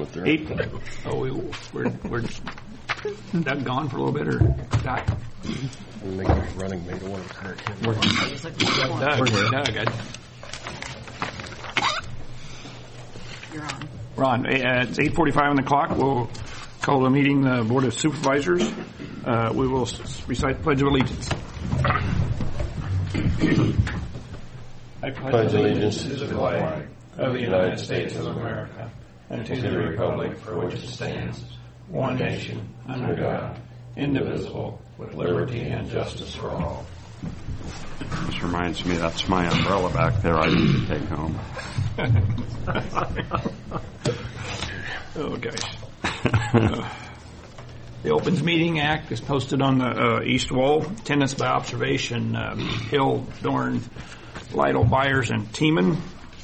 with their... We're Doug gone for a little bit, or Doc? We make a running mate. I want to hurt him. Doug. You're on. We're on. It's 8:45 on the clock. We'll call the meeting the Board of Supervisors. We will recite the Pledge of Allegiance. I pledge allegiance to the flag of the United States of America and to the republic for which it stands, one nation, under God, indivisible, with liberty and justice for all. This reminds me, that's my umbrella back there I need to take home. Oh, gosh. The Opens Meeting Act is posted on the east wall. Attendance by observation, Hill, Dorn, Lytle, Byers, and Tiemann.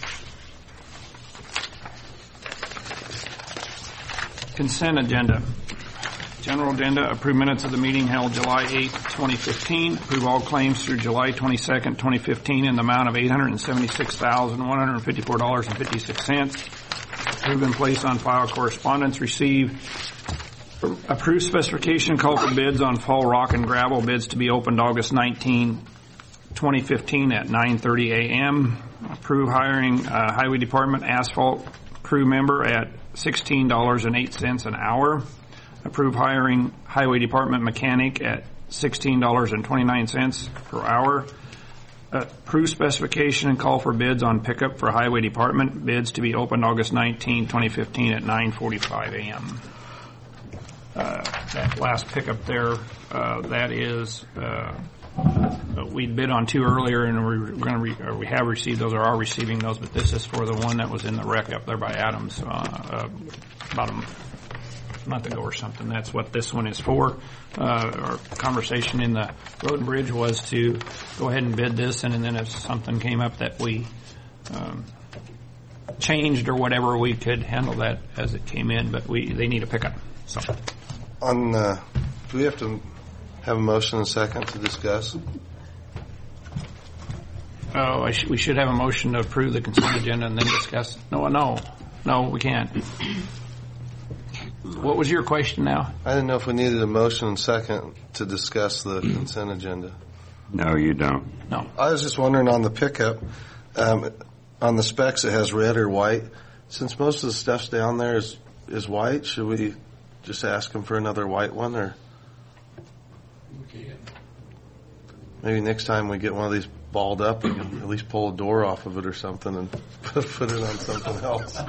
Consent agenda. General agenda, approve minutes of the meeting held July 8, 2015. Approve all claims through July 22, 2015 in the amount of $876,154.56. Approve and place on file correspondence received. Approve specification call for bids on fall rock and gravel bids to be opened August 19, 2015 at 9:30 a.m. Approve hiring Highway Department asphalt crew member at $16.08 an hour. Approve hiring Highway Department mechanic at $16.29 per hour. Approve specification and call for bids on pickup for Highway Department bids to be opened August 19, 2015 at 9:45 a.m. That last pickup there, that is, we bid on two earlier, and we have received those or are receiving those, but this is for the one that was in the wreck up there by Adams about a month ago or something. That's what this one is for. Our conversation in the road and bridge was to go ahead and bid this, and then if something came up that we changed or whatever, we could handle that as it came in, but they need a pickup. So, do we have to have a motion and a second to discuss? We should have a motion to approve the consent agenda and then discuss. No, we can't. What was your question now? I didn't know if we needed a motion and second to discuss the consent agenda. No, you don't. No. I was just wondering on the pickup, on the specs it has red or white. Since most of the stuff's down there is white, should we just ask them for another white one, or maybe next time we get one of these balled up, we can at least pull a door off of it or something and put it on something else.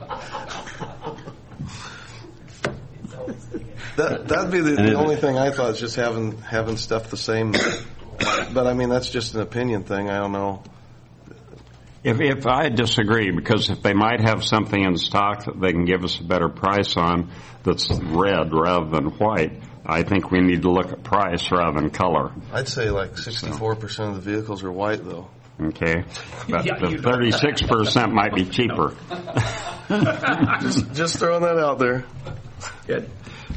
That'd be the only thing I thought, is just having stuff the same. But I mean, that's just an opinion thing. I don't know. If I disagree, because if they might have something in stock that they can give us a better price on that's red rather than white, I think we need to look at price rather than color. I'd say like 64% of the vehicles are white, though. Okay, but the 36% might be cheaper. just throwing that out there. Good.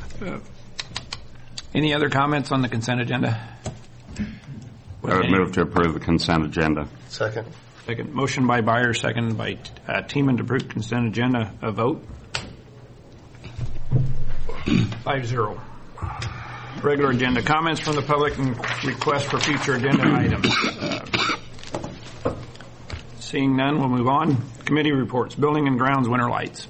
Any other comments on the consent agenda? I would move to approve the consent agenda. Second. Motion by Byers, second by Tiemann to approve consent agenda. A vote? 5-0. Regular agenda. Comments from the public and requests for future agenda items. Seeing none, we'll move on. Committee reports. Building and grounds winter lights.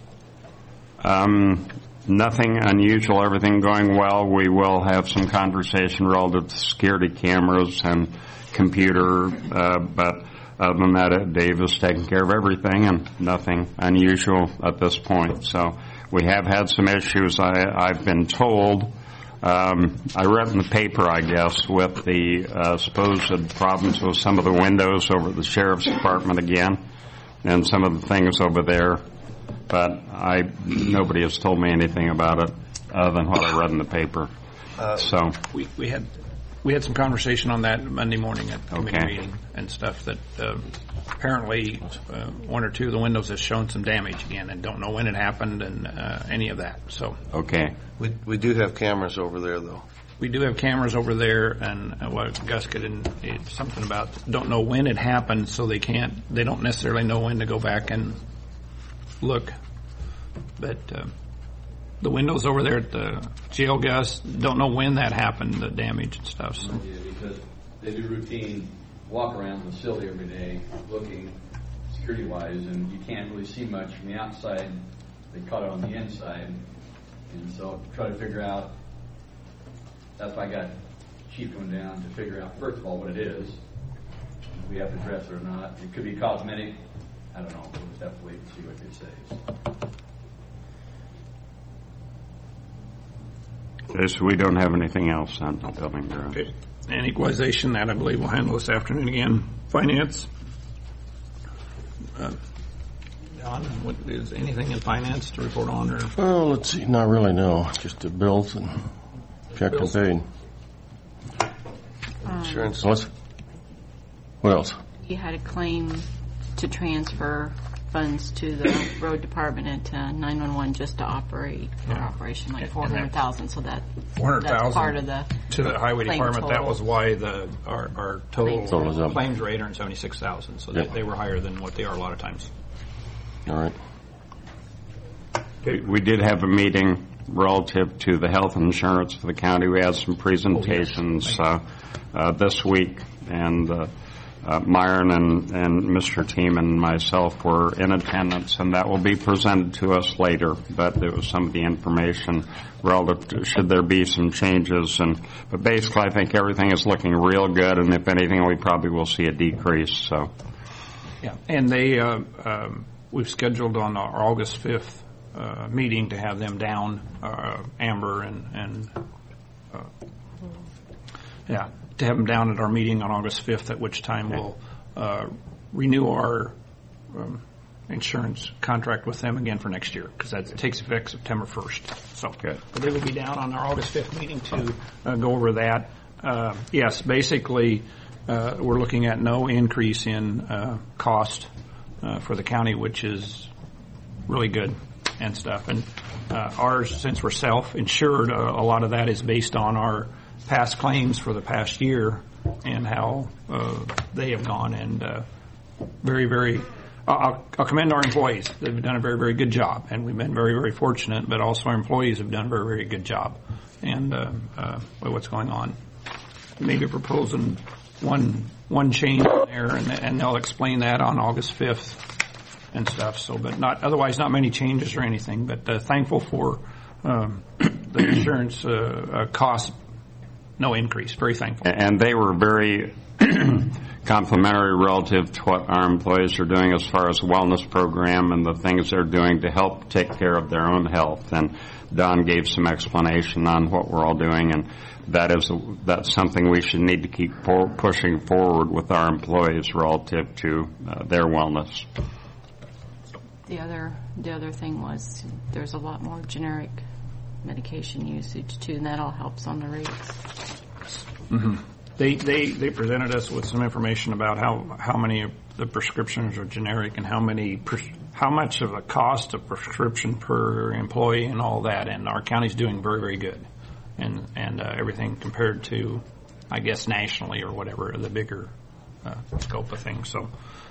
Nothing unusual. Everything going well. We will have some conversation relative to security cameras and computer, but other than that, Dave is taking care of everything, and nothing unusual at this point. So we have had some issues, I've been told. I read in the paper, I guess, with the supposed problems with some of the windows over at the Sheriff's Department again, and some of the things over there. But nobody has told me anything about it other than what I read in the paper. So we had some conversation on that Monday morning at the committee meeting and stuff, that apparently one or two of the windows has shown some damage again, and don't know when it happened and any of that. So we do have cameras over there, though. We do have cameras over there, and what Gus could something about don't know when it happened, so they don't necessarily know when to go back and look But the windows over there at the jail, Gus, don't know when that happened, the damage and stuff. So. Yeah, because they do routine walk around the facility every day looking security-wise, and you can't really see much from the outside. They caught it on the inside. And so try to figure out, that's why I got Chief going down to figure out, first of all, what it is. If we have to address it or not. It could be cosmetic. I don't know. We'll just have to wait and see what it says. Okay, so we don't have anything else on the building garage. Okay. And equalization, that I believe we'll handle this afternoon again. Finance. Don, what is anything in finance to report on? Or Oh, let's see. Not really, no. Just the bills and checked and paid. Insurance. What else? You had a claim to transfer funds to the road department and to 911 just to operate for operation, like $400,000. So that's part of the to the highway claim department. total. That was why our total Total is up. claims were $876,000. So Yep. they were higher than what they are a lot of times. All right. We did have a meeting relative to the health insurance for the county. We had some presentations this week, and Myron and Mr. Team and myself were in attendance, and that will be presented to us later. But there was some of the information relative to should there be some changes. But basically, I think everything is looking real good, and if anything, we probably will see a decrease. So, Yeah, and they we've scheduled on our August 5th meeting to have them down, Amber and to have them down at our meeting on August 5th, at which time we'll renew our insurance contract with them again for next year, because that takes effect September 1st. So good. But they will be down on our August 5th meeting to go over that. Yes, basically, we're looking at no increase in cost for the county, which is really good and stuff. And ours, since we're self-insured, a lot of that is based on our past claims for the past year and how they have gone. And very, very, I'll commend our employees. They've done a very, very good job, and we've been very, very fortunate. But also our employees have done a very, very good job. And by what's going on, maybe proposing one change in there, and they'll explain that on August 5th and stuff. So, but otherwise not many changes or anything. But thankful for the insurance cost. No increase. Very thankful. And they were very complimentary relative to what our employees are doing as far as the wellness program and the things they're doing to help take care of their own health. And Don gave some explanation on what we're all doing, and that's something we should need to keep pushing forward with our employees relative to their wellness. The other thing was there's a lot more generic medication usage too, and that all helps on the rates. Mm-hmm. They presented us with some information about how many of the prescriptions are generic and how much of the cost of prescription per employee and all that. And our county's doing very, very good, and everything compared to, I guess, nationally or whatever, the bigger scope of things. So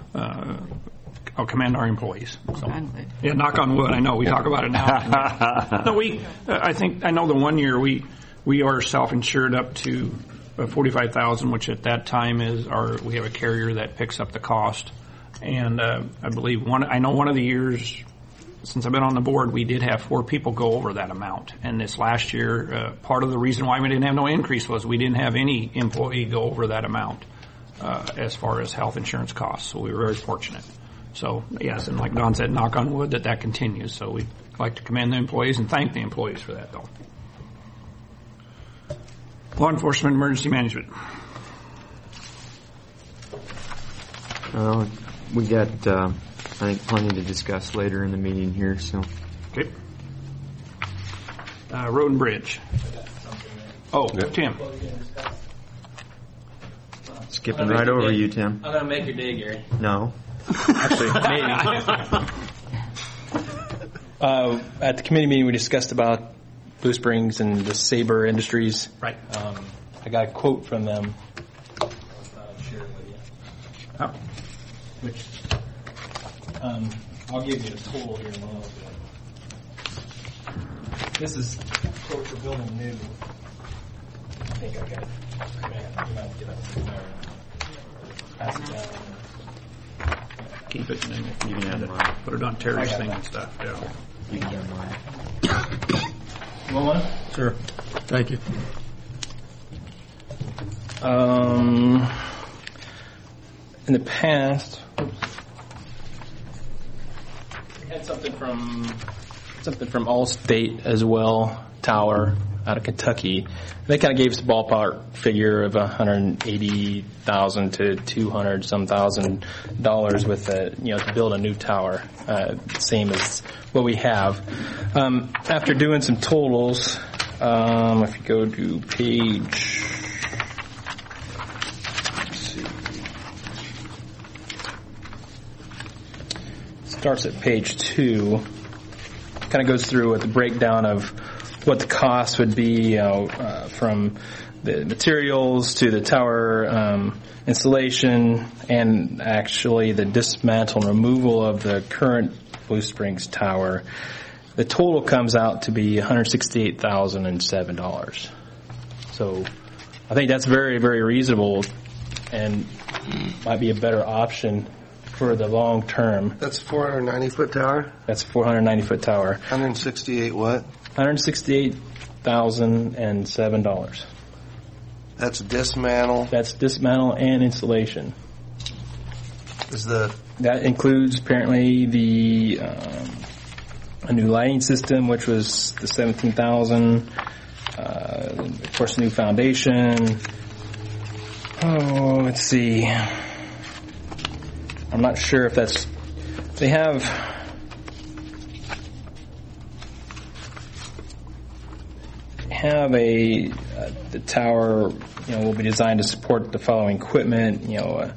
I'll commend our employees. So, yeah, knock on wood. I know we talk about it now. No, I know the 1 year we are self-insured up to $45,000, which at that time we have a carrier that picks up the cost. And I believe I know one of the years since I've been on the board, we did have 4 people go over that amount. And this last year, part of the reason why we didn't have no increase was we didn't have any employee go over that amount as far as health insurance costs. So we were very fortunate. So, yes, and like Don said, knock on wood that continues. So we'd like to commend the employees and thank the employees for that, though. Law enforcement, emergency management. We got, I think, plenty to discuss later in the meeting here. So, okay. Road and bridge. Oh, yeah. Tim. Skipping right over you, Tim. I'm gonna make your day, Gary. No. Actually, maybe. At the committee meeting, we discussed about Blue Springs and the Sabre Industries. Right. I got a quote from them. I'll share it with you. Oh. Which I'll give you the total here in a little bit. This is quote for building new. I think I got it. You might get it. Pass it down. Keep it, and then if you can put it on Terry's thing and stuff. Yeah. You can get mine. Want one? Sure. Thank you. In the past, we had something from Allstate as well, Tower out of Kentucky. They kind of gave us a ballpark figure of $180,000 to $200,000 with to build a new tower, same as what we have. After doing some totals, if you go to page. Starts at page 2, kind of goes through with the breakdown of what the cost would be from the materials to the tower installation and actually the dismantle and removal of the current Blue Springs tower. The total comes out to be $168,007. So I think that's very, very reasonable and might be a better option for the long term. That's 490-foot tower? That's a 490-foot tower. 168 what? $168,007. That's dismantle? That's dismantle and installation. That includes apparently the a new lighting system, which was the $17,000. Of course, new foundation. Oh, let's see. I'm not sure if that's. They have. The tower, will be designed to support the following equipment. A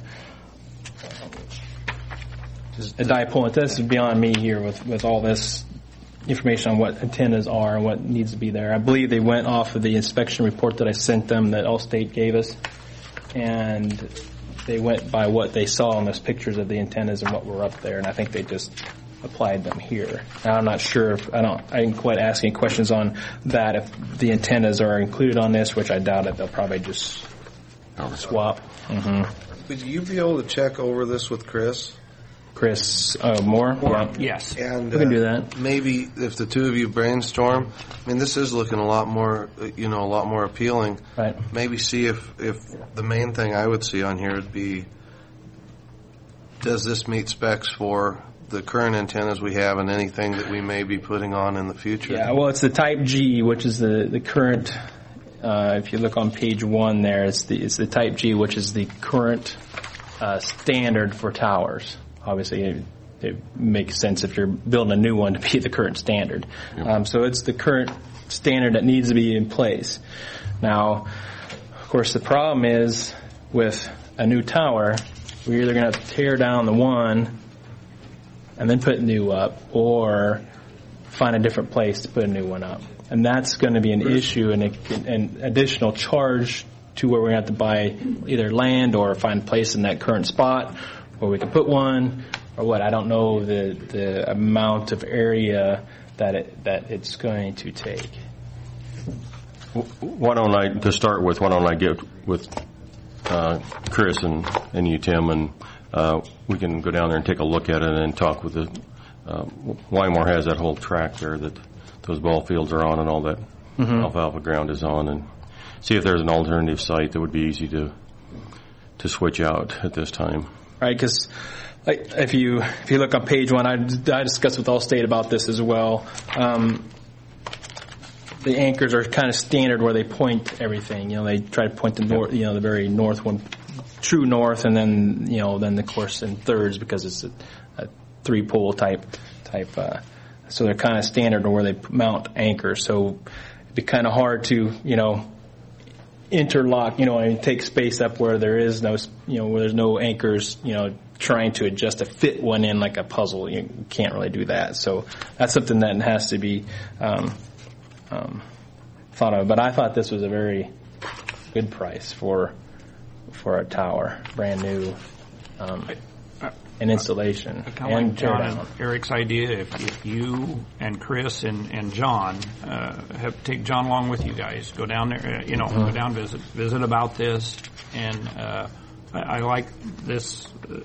dipole. This is beyond me here with all this information on what antennas are and what needs to be there. I believe they went off of the inspection report that I sent them that Allstate gave us, and they went by what they saw in those pictures of the antennas and what were up there, and I think they just applied them here. Now, I'm not sure if I didn't quite ask any questions on that. If the antennas are included on this, which I doubt it, they'll probably just swap. Mm-hmm. Would you be able to check over this with Chris? Chris Moore? Yeah. Yes. And we can do that. Maybe if the two of you brainstorm, this is looking a lot more appealing. Right. Maybe see if the main thing I would see on here would be, does this meet specs for the current antennas we have and anything that we may be putting on in the future? Yeah, well, it's the Type G, which is the current. If you look on page 1 there, it's the Type G, which is the current standard for towers. Obviously, it makes sense if you're building a new one to be the current standard. Yep. So it's the current standard that needs to be in place. Now, of course, the problem is with a new tower, we're either going to have to tear down the one and then put new up, or find a different place to put a new one up. And that's going to be an issue and an additional charge to where we're going to have to buy either land or find a place in that current spot where we can put one, or what. I don't know the amount of area that it's going to take. Why don't I get with Chris and you, Tim, and we can go down there and take a look at it and talk with the Wymore has that whole track there that those ball fields are on and all that alfalfa ground is on, and see if there's an alternative site that would be easy to switch out at this time. Right, because if you look on page 1, I discussed with Allstate about this as well. The anchors are kind of standard where they point everything. They try to point the north, the very north one, true north, and then then of course in thirds because it's a 3-pole type. So they're kind of standard where they mount anchors. So it'd be kind of hard to interlock, and take space up where there is no, where there's no anchors, trying to adjust to fit one in like a puzzle. You can't really do that. So that's something that has to be thought of. But I thought this was a very good price for a tower, brand new. and installation Kind of and like tear John down. and Eric's idea, if you and Chris and John take John along with you guys, go down there, go down, visit about this, and I like this.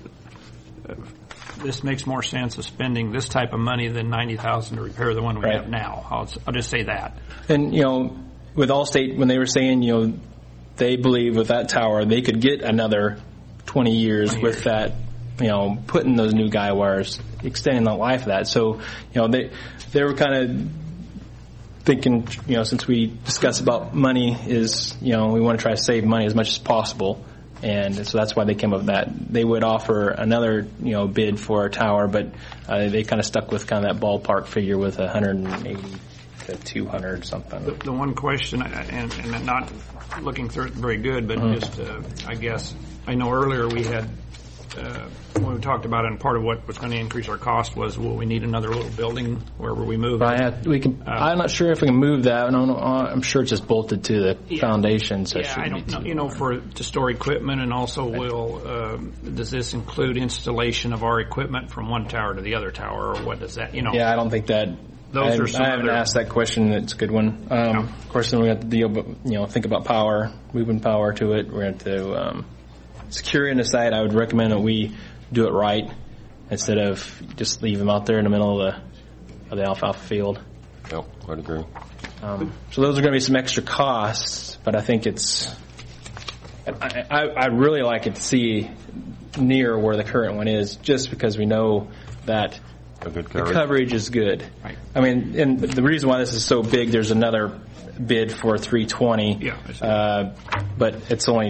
This makes more sense of spending this type of money than $90,000 to repair the one we Right. have now. I'll just say that. And, with Allstate, when they were saying, they believe with that tower, they could get another 20 years with that, putting those new guy wires, extending the life of that. So, they were kind of thinking, since we discussed about money is, we want to try to save money as much as possible. And so that's why they came up with that. They would offer another, bid for a tower, but they kind of stuck with kind of that ballpark figure with 180 to 200 something. The one question, and not looking through it very good, but just, I guess, I know earlier we had, when we talked about it, and part of what was going to increase our cost was, will we need another little building wherever we move? We can. I'm not sure if we can move that. I'm sure it's just bolted to the foundation. So it I don't know. To store equipment, and also does this include installation of our equipment from one tower to the other tower, or what does that? Yeah, I don't think that. I haven't asked that question. It's a good one. Of course, then we have to deal, but think about power, moving power to it. We're going to secure in the site. I would recommend that we do it right instead of just leave them out there in the middle of the alfalfa field. Yep, I'd agree. So those are going to be some extra costs, but I think it's. I'd really like it to see near where the current one is, just because we know that. The coverage is good. Right. I mean, and the reason why this is so big, there's another bid for 320. Yeah. But it's only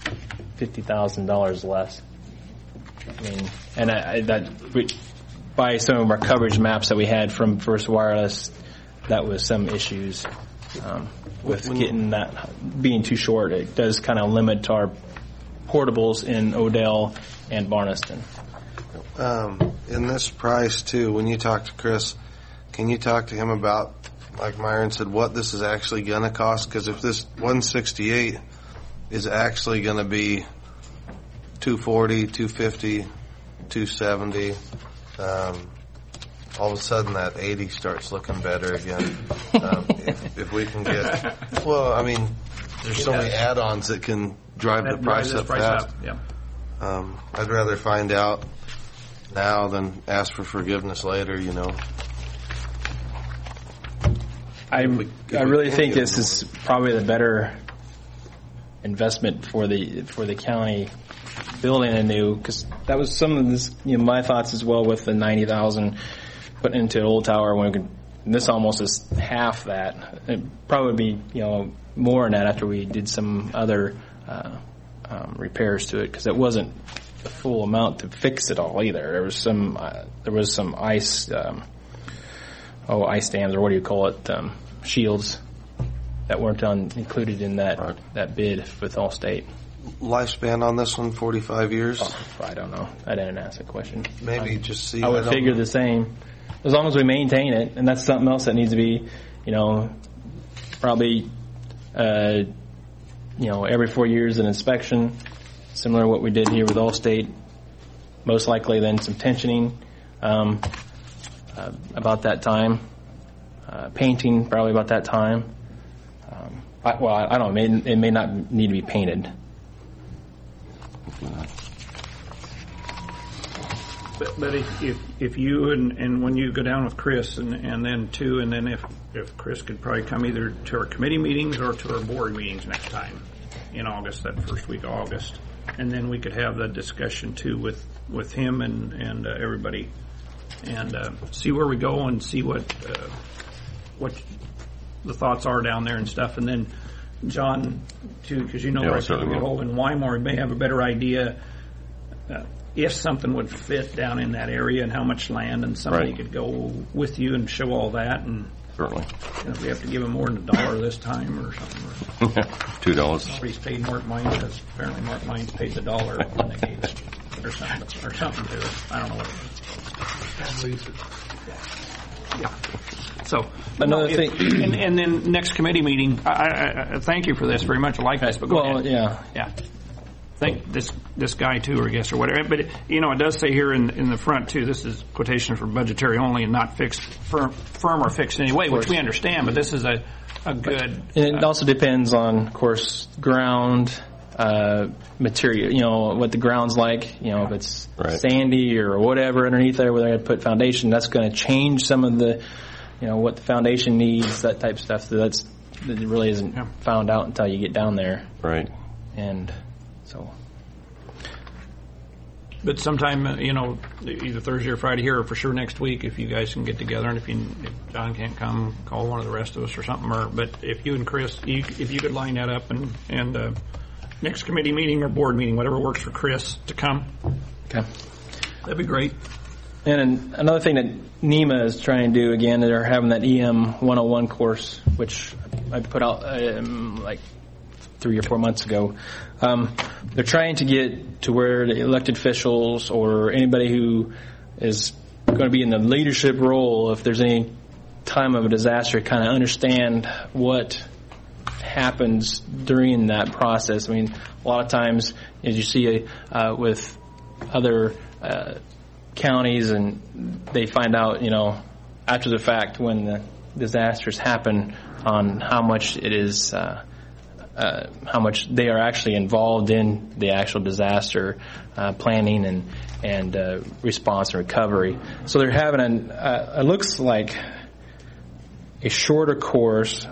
$50,000 less. I mean, and by some of our coverage maps that we had from First Wireless, that was some issues with getting that being too short. It does kind of limit our portables in Odell and Barneston. In this price too, when you talk to Chris, can you talk to him about, like Myron said, what this is actually going to cost? Because if this 168 is actually going to be 240, 250, 270, all of a sudden that 80 starts looking better again. If we can get, well, I mean, there's so many add-ons that can drive the price up fast. Yeah. I'd rather find out now than ask for forgiveness later, I really think this is probably the better investment for the county building a new, because that was some of this, my thoughts as well with the 90,000 put into an old tower when we could. This almost is half that. It probably would be more than that after we did some other repairs to it, because it wasn't the full amount to fix it all either. There was some ice ice dams, or what do you call it, shields that weren't included in that bid with Allstate. Lifespan on this one, 45 years? I don't know. I didn't ask a question. Maybe just see. I would figure the same. As long as we maintain it, and that's something else that needs to be, probably, every 4 years an inspection, similar to what we did here with Allstate. Most likely then some tensioning about that time. Painting probably about that time. I don't know. It may not need to be painted. But if you and when you go down with Chris and then if Chris could probably come either to our committee meetings or to our board meetings next time in August, that first week of August, and then we could have the discussion too with him and everybody, and see where we go and see what the thoughts are down there and stuff, and then John too, because right now we hold in Weimar, may have a better idea if something would fit down in that area and how much land, and somebody could go with you and show all that, and certainly if we have to give him more than $1 this time or something. $2. Somebody's paid Mark Mines, because apparently Mark Mines paid the $1 when they gave it, or something to it. I don't know what it is. Yeah. So another thing, and then next committee meeting. I thank you for this very much. I like this, but go ahead. Yeah. thank this guy too, or guess, or whatever. But it does say here in the front too. This is quotation for budgetary only and not fixed, firm or fixed in any way, which we understand. But this is a good. And it also depends on, of course, ground material. What the ground's like. If it's sandy or whatever underneath there, where they're going to put foundation, that's going to change some of the, what the foundation needs, that type of stuff. So that really isn't found out until you get down there. Right. And so. But sometime, either Thursday or Friday here, or for sure next week, if you guys can get together, and if John can't come, call one of the rest of us or something. But if you and Chris, if you could line that up and next committee meeting or board meeting, whatever works for Chris to come. Okay. That'd be great. And another thing that NEMA is trying to do, again, they're having that EM 101 course, which I put out like 3 or 4 months ago. They're trying to get to where the elected officials or anybody who is going to be in the leadership role, if there's any time of a disaster, kind of understand what happens during that process. I mean, a lot of times, as you see with other counties, and they find out, after the fact when the disasters happen, on how much it is, how much they are actually involved in the actual disaster planning and response and recovery. So they're having it looks like a shorter course,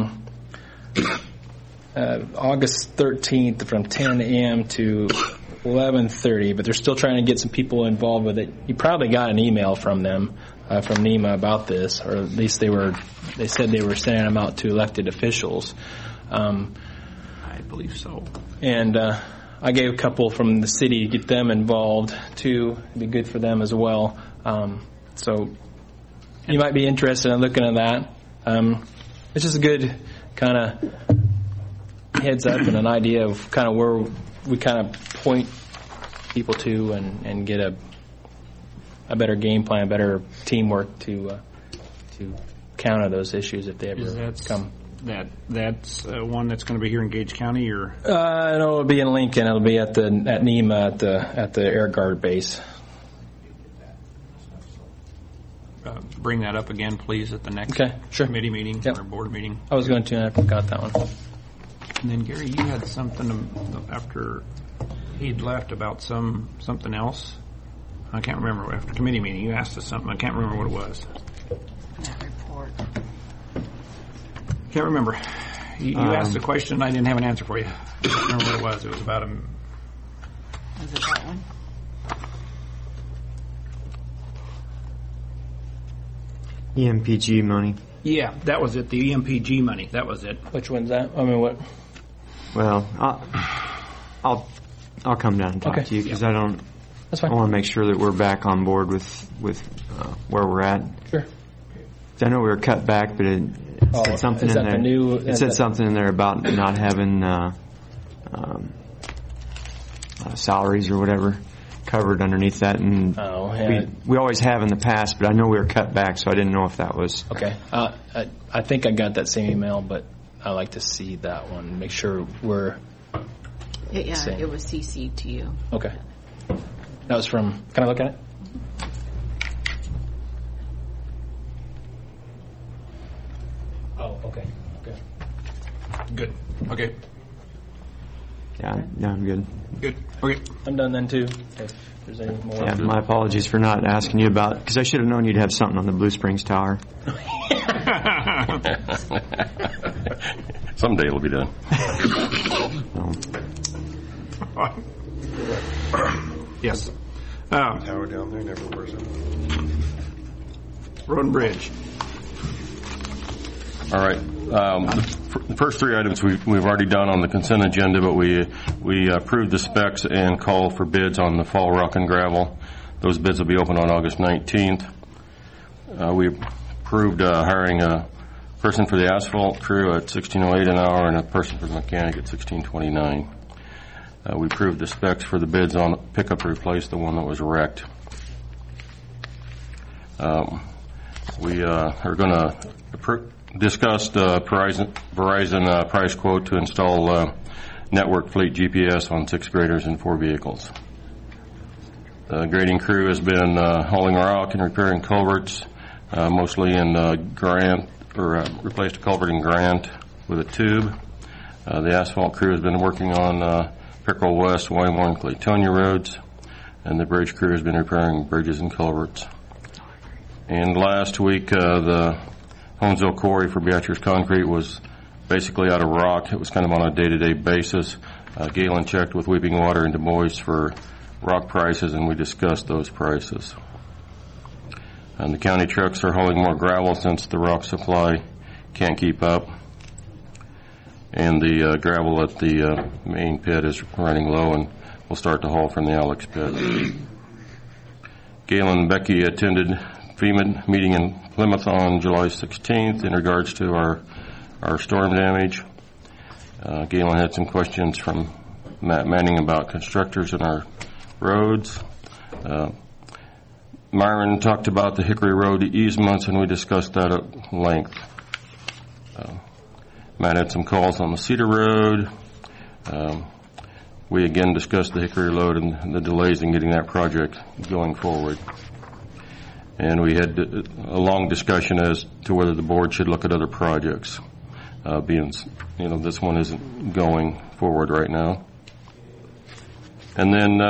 August 13th from 10 a.m. to 11:30, but they're still trying to get some people involved with it. You probably got an email from them, from NEMA, about this, or at least they said they were sending them out to elected officials. I believe so. And I gave a couple from the city to get them involved too. It'd be good for them as well. So you might be interested in looking at that. It's just a good kind of heads up and an idea of kind of where we kind of point people to and get a better game plan, better teamwork to counter those issues if they ever come. That's one that's going to be here in Gage County, or no, it'll be in Lincoln. It'll be at NEMA at the Air Guard base. Bring that up again, please, at the next committee meeting or board meeting. I was going to, and I forgot that one. And then Gary, you had something after he'd left about something else. I can't remember. After committee meeting, you asked us something. I can't remember what it was. That report. Can't remember. You asked a question, and I didn't have an answer for you. I can't remember what it was. It was about him. Was it that one? EMPG money. Yeah, that was it. The EMPG money. That was it. Which one's that? I mean, what? Well, I'll come down and talk to you because I don't. That's fine. I want to make sure that we're back on board with where we're at. Sure. I know we were cut back, but it said something in there. It said something in there about not having salaries or whatever covered underneath that, and we always have in the past. But I know we were cut back, so I didn't know if that was okay. I think I got that same email, but I like to see that one. Make sure we're. Yeah, it was CC'd to you. Okay. That was from. Can I look at it? Oh, okay. Okay. Good. Okay. Yeah, I'm good. Good. Okay. I'm done then too. If there's any more. Yeah, my apologies for not asking you about, because I should have known you'd have something on the Blue Springs Tower. Someday it'll be done. Yes. Tower down there never wears it. Road and Bridge. All right. The first three items we've already done on the consent agenda, but we approved the specs and call for bids on the fall rock and gravel. Those bids will be open on August 19th. We approved hiring a person for the asphalt crew at $16.08 an hour and a person for the mechanic at $16.29. We approved the specs for the bids on pickup to replace the one that was wrecked. We are going to discuss the Verizon price quote to install network fleet GPS on 6 graders and 4 vehicles. The grading crew has been hauling rock and repairing culverts, mostly in Grant, or replaced a culvert in Grant with a tube. The asphalt crew has been working on Pickerel West, Wymore, and Claytonia roads, and the bridge crew has been repairing bridges and culverts. And last week, the Holmesville quarry for Beatrice Concrete was basically out of rock. It was kind of on a day-to-day basis. Galen checked with Weeping Water in Des Moines for rock prices, and we discussed those prices. And the county trucks are hauling more gravel since the rock supply can't keep up. And the gravel at the main pit is running low, and we'll start to haul from the Alex pit. Galen and Becky attended FEMA meeting in Plymouth on July 16th in regards to our storm damage. Galen had some questions from Matt Manning about constructors in our roads. Myron talked about the Hickory Road easements, and we discussed that at length. Matt had some calls on the Cedar Road. We again discussed the Hickory Road and the delays in getting that project going forward. And we had a long discussion as to whether the board should look at other projects, being, this one isn't going forward right now. And then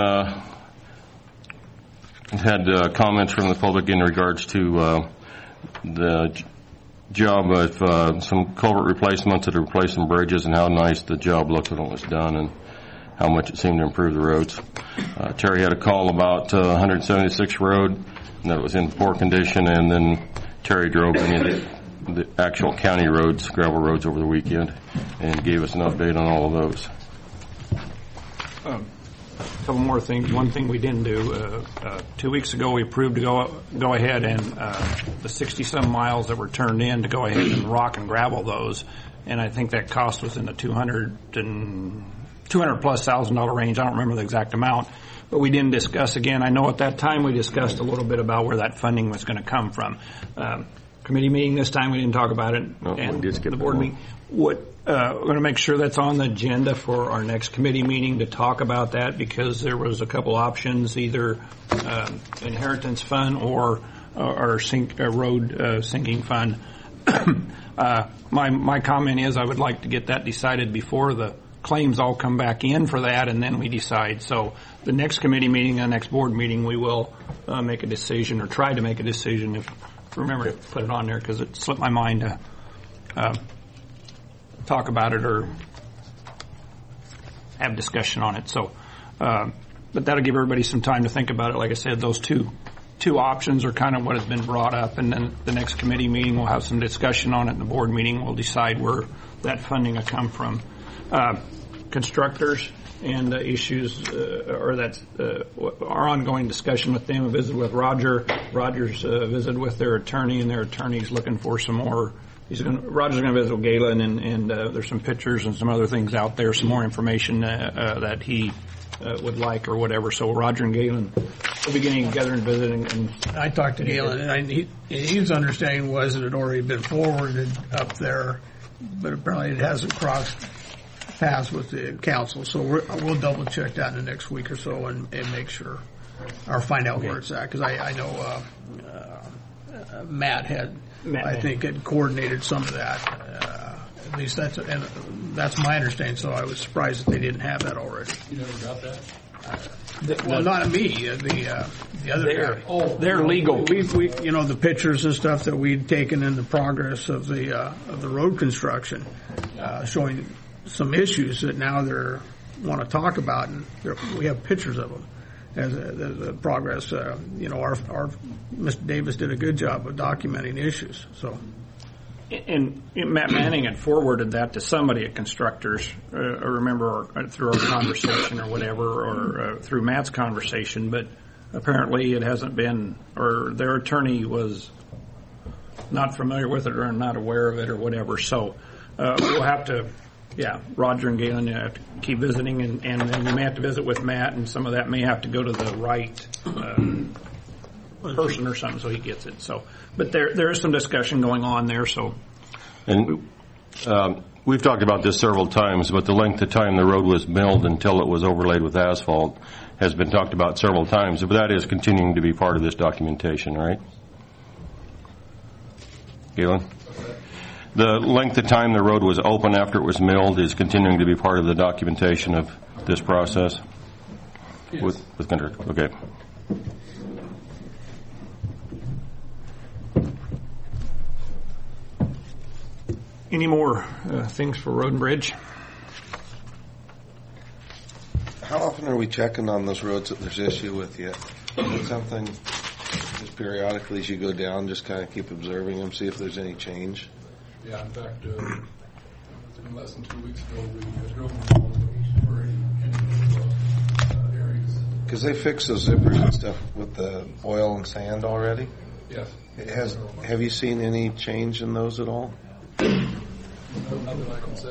had comments from the public in regards to the job of some culvert replacements that are replacing bridges and how nice the job looked when it was done and how much it seemed to improve the roads. Terry had a call about 176 Road, and that was in poor condition, and then Terry drove any of the actual county roads, gravel roads, over the weekend and gave us an update on all of those. A couple more things. One thing we didn't do, 2 weeks ago we approved to go ahead and the 60-some miles that were turned in to go ahead and rock and gravel those, and I think that cost was in the $200,000+ range. I don't remember the exact amount, but we didn't discuss again. I know at that time we discussed a little bit about where that funding was going to come from. Committee meeting this time we didn't talk about it, no, and the board meeting. We're going to make sure that's on the agenda for our next committee meeting to talk about that, because there was a couple options, either inheritance fund or road sinking fund. My comment is I would like to get that decided before the claims all come back in for that, and then we decide. So the next committee meeting, the next board meeting, we will make a decision, or try to make a decision. If remember to put it on there, because it slipped my mind to talk about it or have discussion on it. So, but that'll give everybody some time to think about it. Like I said, those two options are kind of what has been brought up, and then the next committee meeting we'll have some discussion on it. In the board meeting we'll decide where that funding will come from. Constructors and issues, or that's our ongoing discussion with them. I visited with Roger. Roger's visited with their attorney, and their attorney's looking for some more. Roger's going to visit with Galen, and there's some pictures and some other things out there, some more information that he would like or whatever. So Roger and Galen will be getting together and visiting. And I talked to Galen, and his understanding was it had already been forwarded up there, but apparently it hasn't crossed paths with the council. So we'll double check that in the next week or so and make sure, or find out where it's at, because I know Matt had coordinated some of that. At least that's my understanding. So I was surprised that they didn't have that already. You never got that? Well, not me. The other guy. They're legal. We the pictures and stuff that we'd taken in the progress of the road construction, showing some issues that now they want to talk about, and we have pictures of them as the progress. Our Mr. Davis did a good job of documenting issues. So, and Matt Manning had forwarded that to somebody at Constructors. I remember through our conversation or whatever, or through Matt's conversation. But apparently, it hasn't been, or their attorney was not familiar with it or not aware of it or whatever. So we'll have to. Yeah, Roger and Galen have to keep visiting, and then we may have to visit with Matt, and some of that may have to go to the right person or something, so he gets it. So, but there is some discussion going on there. So, and we've talked about this several times, but the length of time the road was milled until it was overlaid with asphalt has been talked about several times, but that is continuing to be part of this documentation, right? Galen? The length of time the road was open after it was milled is continuing to be part of the documentation of this process? Yes. With Gunter, okay. Any more things for Road and Bridge? How often are we checking on those roads that there's issue with yet? Is it something just periodically as you go down, just kind of keep observing them, see if there's any change? Yeah, in fact, in less than 2 weeks ago, we drove for any areas. Because they fixed those zippers and stuff with the oil and sand already? Yes. Have you seen any change in those at all? Nothing I can say.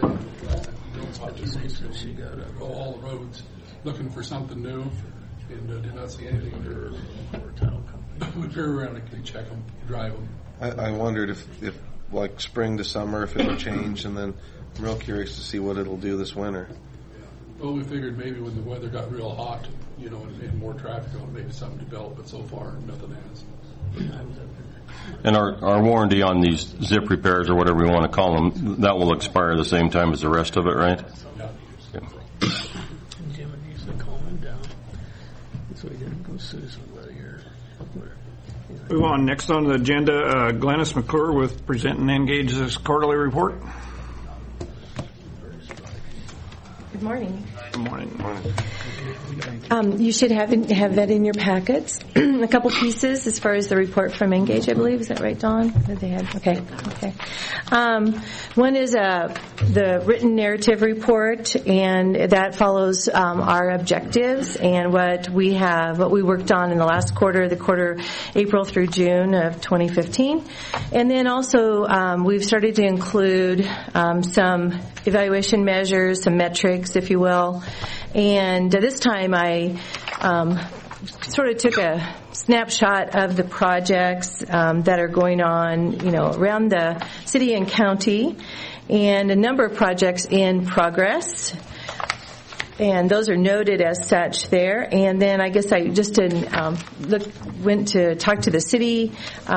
All the roads looking for something new and did not see anything. Would periodically check them, drive them. I wondered if like spring to summer, if it'll change, and then I'm real curious to see what it'll do this winter. Well, we figured maybe when the weather got real hot, and made more traffic on, maybe something developed, but so far nothing has. And our warranty on these zip repairs, or whatever we want to call them, that will expire the same time as the rest of it, right? Yeah. Jim needs to calm him down. So he didn't go sue somebody here. Move on. Next on the agenda, Glennis McClure with Presenting Engage's quarterly report. Good morning. Good morning. You should have that in your packets. A couple pieces as far as the report from Engage, I believe. Is that right, Dawn? That they had? Okay. One is the written narrative report, and that follows our objectives and what we worked on in the last quarter, the quarter April through June of 2015. And then also we've started to include some evaluation measures, some metrics, if you will. And this time I sort of took a snapshot of the projects that are going on, around the city and county, and a number of projects in progress. And those are noted as such there. And then I guess I just went to talk to the city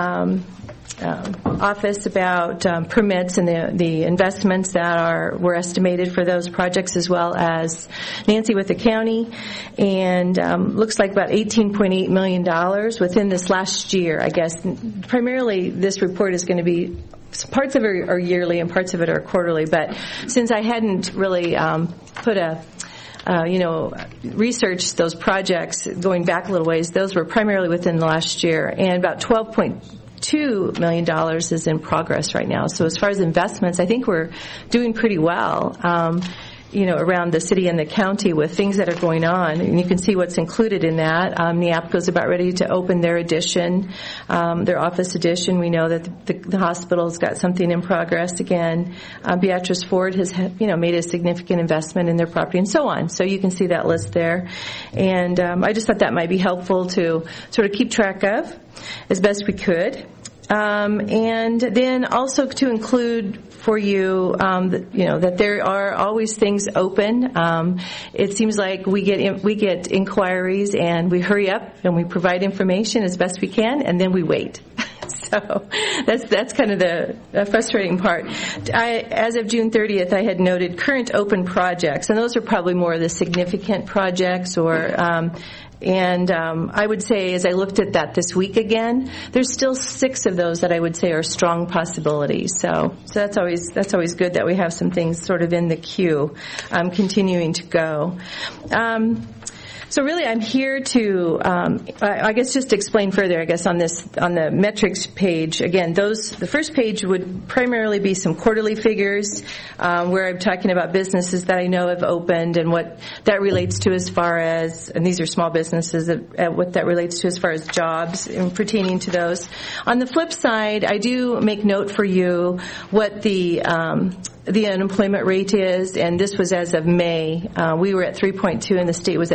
office about permits and the investments that were estimated for those projects, as well as Nancy with the county. And looks like about $18.8 million within this last year, I guess. Primarily, this report is going to be, parts of it are yearly and parts of it are quarterly. But since I hadn't really researched those projects going back a little ways, those were primarily within the last year. And about $12.2 million is in progress right now. So as far as investments, I think we're doing pretty well, around the city and the county with things that are going on. And you can see what's included in that. NEAPCO's about ready to open their addition, their office addition. We know that the hospital's got something in progress again. Beatrice Ford has, made a significant investment in their property and so on. So you can see that list there. And I just thought that might be helpful to sort of keep track of as best we could. And then also to include for you, that there are always things open. It seems like we get inquiries and we hurry up and we provide information as best we can, and then we wait. So that's kind of the frustrating part. As of June 30th, I had noted current open projects, and those are probably more of the significant projects, and I would say, as I looked at that this week again, there's still 6 of those that I would say are strong possibilities. So that's always good that we have some things sort of in the queue, continuing to go. So really, I'm here to, I guess, just explain further. I guess on the metrics page, again, the first page would primarily be some quarterly figures, where I'm talking about businesses that I know have opened and what that relates to as far as, and these are small businesses, what that relates to as far as jobs and pertaining to those. On the flip side, I do make note for you what the unemployment rate is, and this was as of May. We were at 3.2 and the state was at 2.6.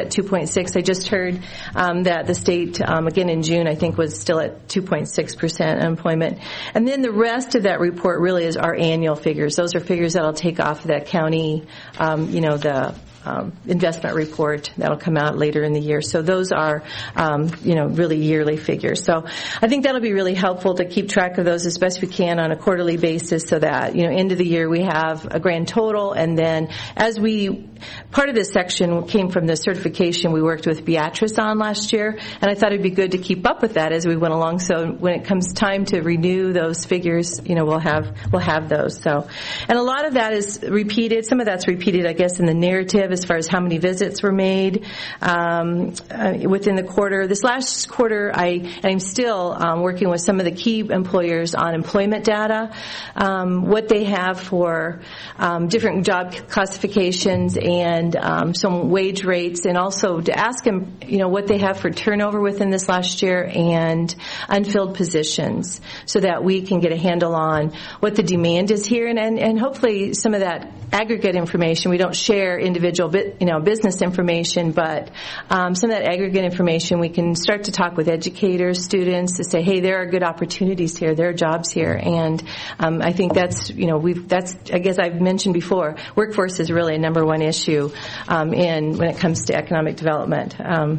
2.6. I just heard that the state, again in June, I think was still at 2.6% unemployment. And then the rest of that report really is our annual figures. Those are figures that I'll take off the county, the investment report that'll come out later in the year. So those are, really yearly figures. So I think that'll be really helpful to keep track of those as best we can on a quarterly basis so that, end of the year we have a grand total. And then part of this section came from the certification we worked with Beatrice on last year. And I thought it'd be good to keep up with that as we went along. So when it comes time to renew those figures, we'll have those. So, and a lot of that is repeated. Some of that's repeated, I guess, in the narrative as far as how many visits were made within the quarter. This last quarter, I'm still working with some of the key employers on employment data, what they have for different job classifications and some wage rates, and also to ask them, what they have for turnover within this last year and unfilled positions, so that we can get a handle on what the demand is here, and hopefully some of that aggregate information. We don't share individual business information, but some of that aggregate information we can start to talk with educators, students, to say, hey, there are good opportunities here, there are jobs here, and I think that's I guess I've mentioned before, workforce is really a number one issue when it comes to economic development.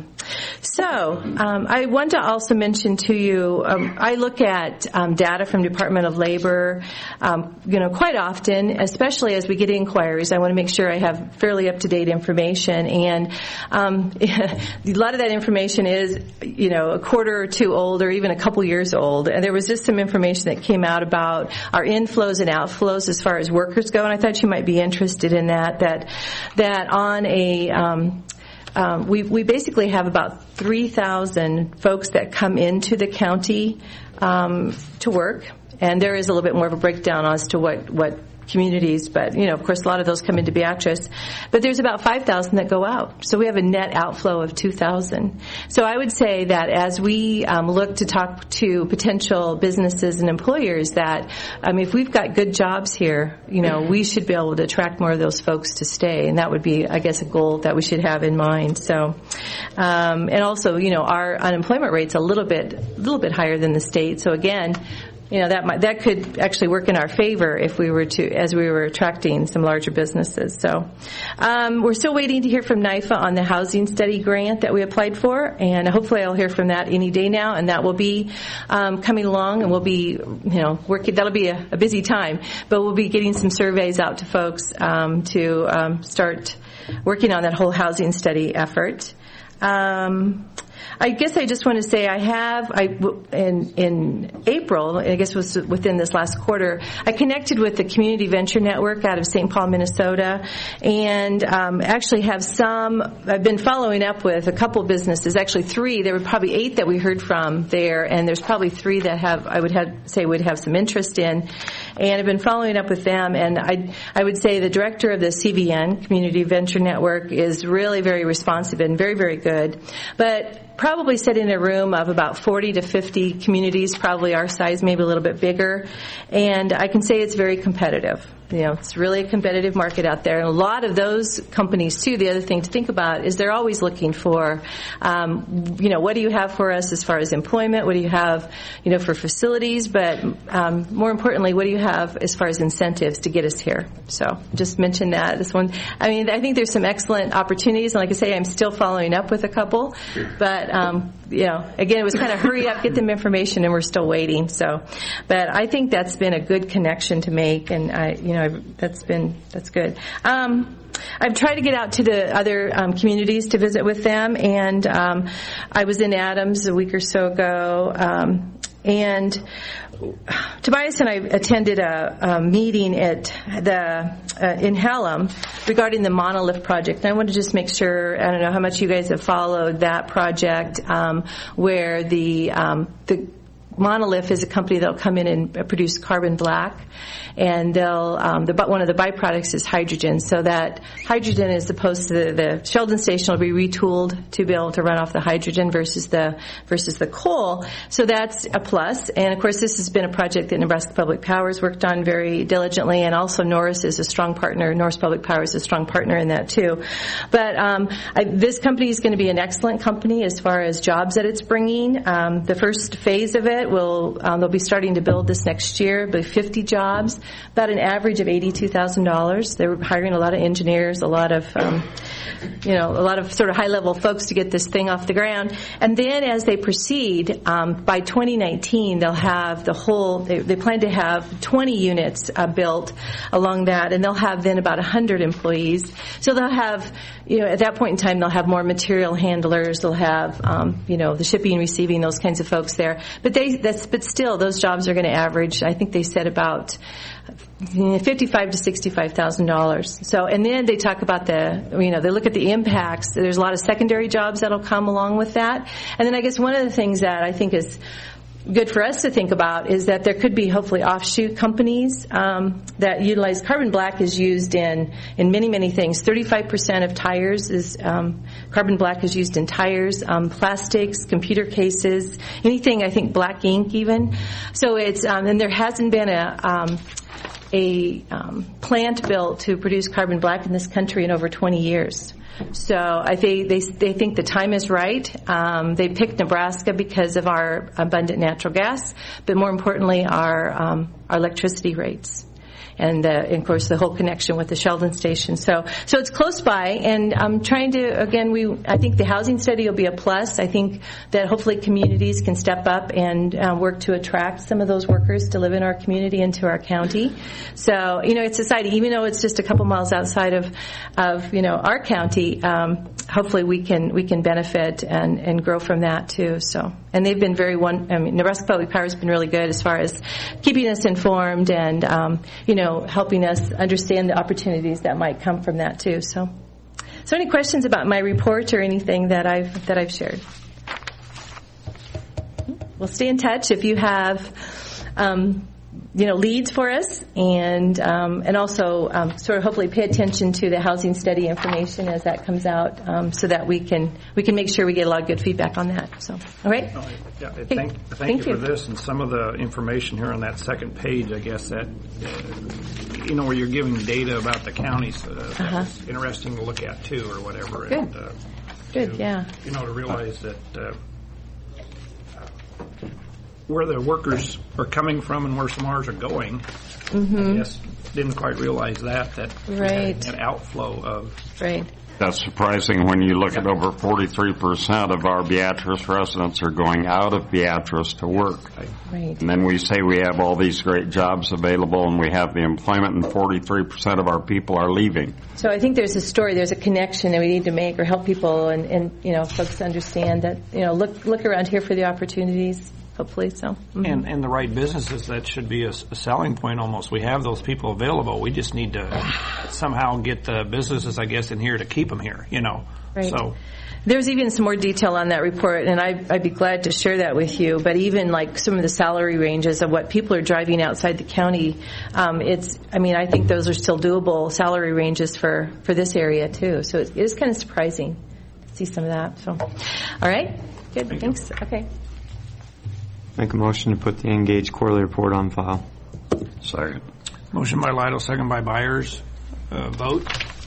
I want to also mention to you, I look at data from Department of Labor, quite often, especially as we get inquiries. I want to make sure I have fairly up-to-date information, and a lot of that information is, a quarter or two old, or even a couple years old. And there was just some information that came out about our inflows and outflows as far as workers go, and I thought you might be interested in that on a we basically have about 3,000 folks that come into the county to work, and there is a little bit more of a breakdown as to what communities, but of course a lot of those come into Beatrice, but there's about 5,000 that go out, so we have a net outflow of 2,000. So I would say that as we look to talk to potential businesses and employers, that if we've got good jobs here, we should be able to attract more of those folks to stay, and that would be, I guess, a goal that we should have in mind. So and also our unemployment rate's a little bit higher than the state, so again, that could actually work in our favor if we were as we were attracting some larger businesses. So we're still waiting to hear from NYFA on the housing study grant that we applied for, and hopefully I'll hear from that any day now, and that will be coming along, and we'll be working. That'll be a busy time, but we'll be getting some surveys out to folks to start working on that whole housing study effort. I guess I just want to say in April, I guess it was within this last quarter, I connected with the Community Venture Network out of St. Paul, Minnesota, and actually I've been following up with a couple businesses, actually 3. There were probably 8 that we heard from there, and there's probably 3 that I would have some interest in, and I've been following up with them, and I would say the director of the CVN, Community Venture Network, is really very responsive and very, very good, but probably sit in a room of about 40 to 50 communities, probably our size, maybe a little bit bigger. And I can say it's very competitive. It's really a competitive market out there. And a lot of those companies, too, the other thing to think about is they're always looking for, what do you have for us as far as employment? What do you have, for facilities? But more importantly, what do you have as far as incentives to get us here? So just mention that. This one, I think there's some excellent opportunities. And like I say, I'm still following up with a couple. But, again, it was kind of hurry up, get them information, and we're still waiting. So, but I think that's been a good connection to make, and that's good. I've tried to get out to the other communities to visit with them, and I was in Adams a week or so ago, and Tobias and I attended a meeting at in Hallam regarding the Monolith project. And I want to just make sure, I don't know how much you guys have followed that project, where the Monolith is a company that'll come in and produce carbon black, and they'll one of the byproducts is hydrogen. So that hydrogen, as opposed to the Sheldon station, will be retooled to be able to run off the hydrogen versus the coal. So that's a plus. And of course, this has been a project that Nebraska Public Power has worked on very diligently, and also Norris is a strong partner. Norris Public Power is a strong partner in that too. But this company is going to be an excellent company as far as jobs that it's bringing. The first phase of it they'll be starting to build this next year. It'll be 50 jobs, about an average of $82,000. They're hiring a lot of engineers, a lot of sort of high-level folks to get this thing off the ground. And then as they proceed, by 2019, they'll have they plan to have 20 units built along that, and they'll have then about 100 employees. So they'll have, at that point in time, they'll have more material handlers. They'll have, the shipping and receiving, those kinds of folks there. But still, those jobs are going to average, I think they said about $55,000 to $65,000. So, and then they talk about they look at the impacts. There's a lot of secondary jobs that'll come along with that. And then I guess one of the things that I think is good for us to think about is that there could be hopefully offshoot companies that utilize carbon black is used in many, many things. 35% of tires is carbon black is used in tires, plastics, computer cases, anything, I think black ink even. So it's and there hasn't been a plant built to produce carbon black in this country in over 20 years. So I think they think the time is right. They picked Nebraska because of our abundant natural gas, but more importantly, our electricity rates. And of course, the whole connection with the Sheldon station. So it's close by, and I'm trying to, again, I think the housing study will be a plus. I think that hopefully communities can step up and work to attract some of those workers to live in our community and to our county. So, it's society, even though it's just a couple miles outside of our county, hopefully we can benefit and grow from that too. So, and they've been Nebraska Public Power has been really good as far as keeping us informed and, helping us understand the opportunities that might come from that too. So any questions about my report or anything that I've shared? We'll stay in touch if you have, leads for us, and also sort of hopefully pay attention to the housing study information as that comes out, so that we can make sure we get a lot of good feedback on that. So, all right. Yeah, thank you for this, and some of the information here on that second page. I guess that where you're giving data about the counties. That's interesting to look at too, or whatever. Good. And, good. Yeah. To realize that. Where the workers are coming from and where some ours are going. I guess didn't quite realize that right. An outflow of. Right. That's surprising when you look at over 43% of our Beatrice residents are going out of Beatrice to work. Right. And then we say we have all these great jobs available and we have the employment, and 43% of our people are leaving. So I think there's a connection that we need to make or help people and folks understand that, look around here for the opportunities. Hopefully so. Mm-hmm. And the right businesses, that should be a selling point almost. We have those people available. We just need to somehow get the businesses, I guess, in here to keep them here, Right. So there's even some more detail on that report, and I'd be glad to share that with you. But even like some of the salary ranges of what people are driving outside the county, I think those are still doable salary ranges for this area too. So it is kind of surprising to see some of that. So, all right. Good. Thanks. Okay. Make a motion to put the Engage quarterly report on file. Second. Motion by Lytle, second by Byers. Vote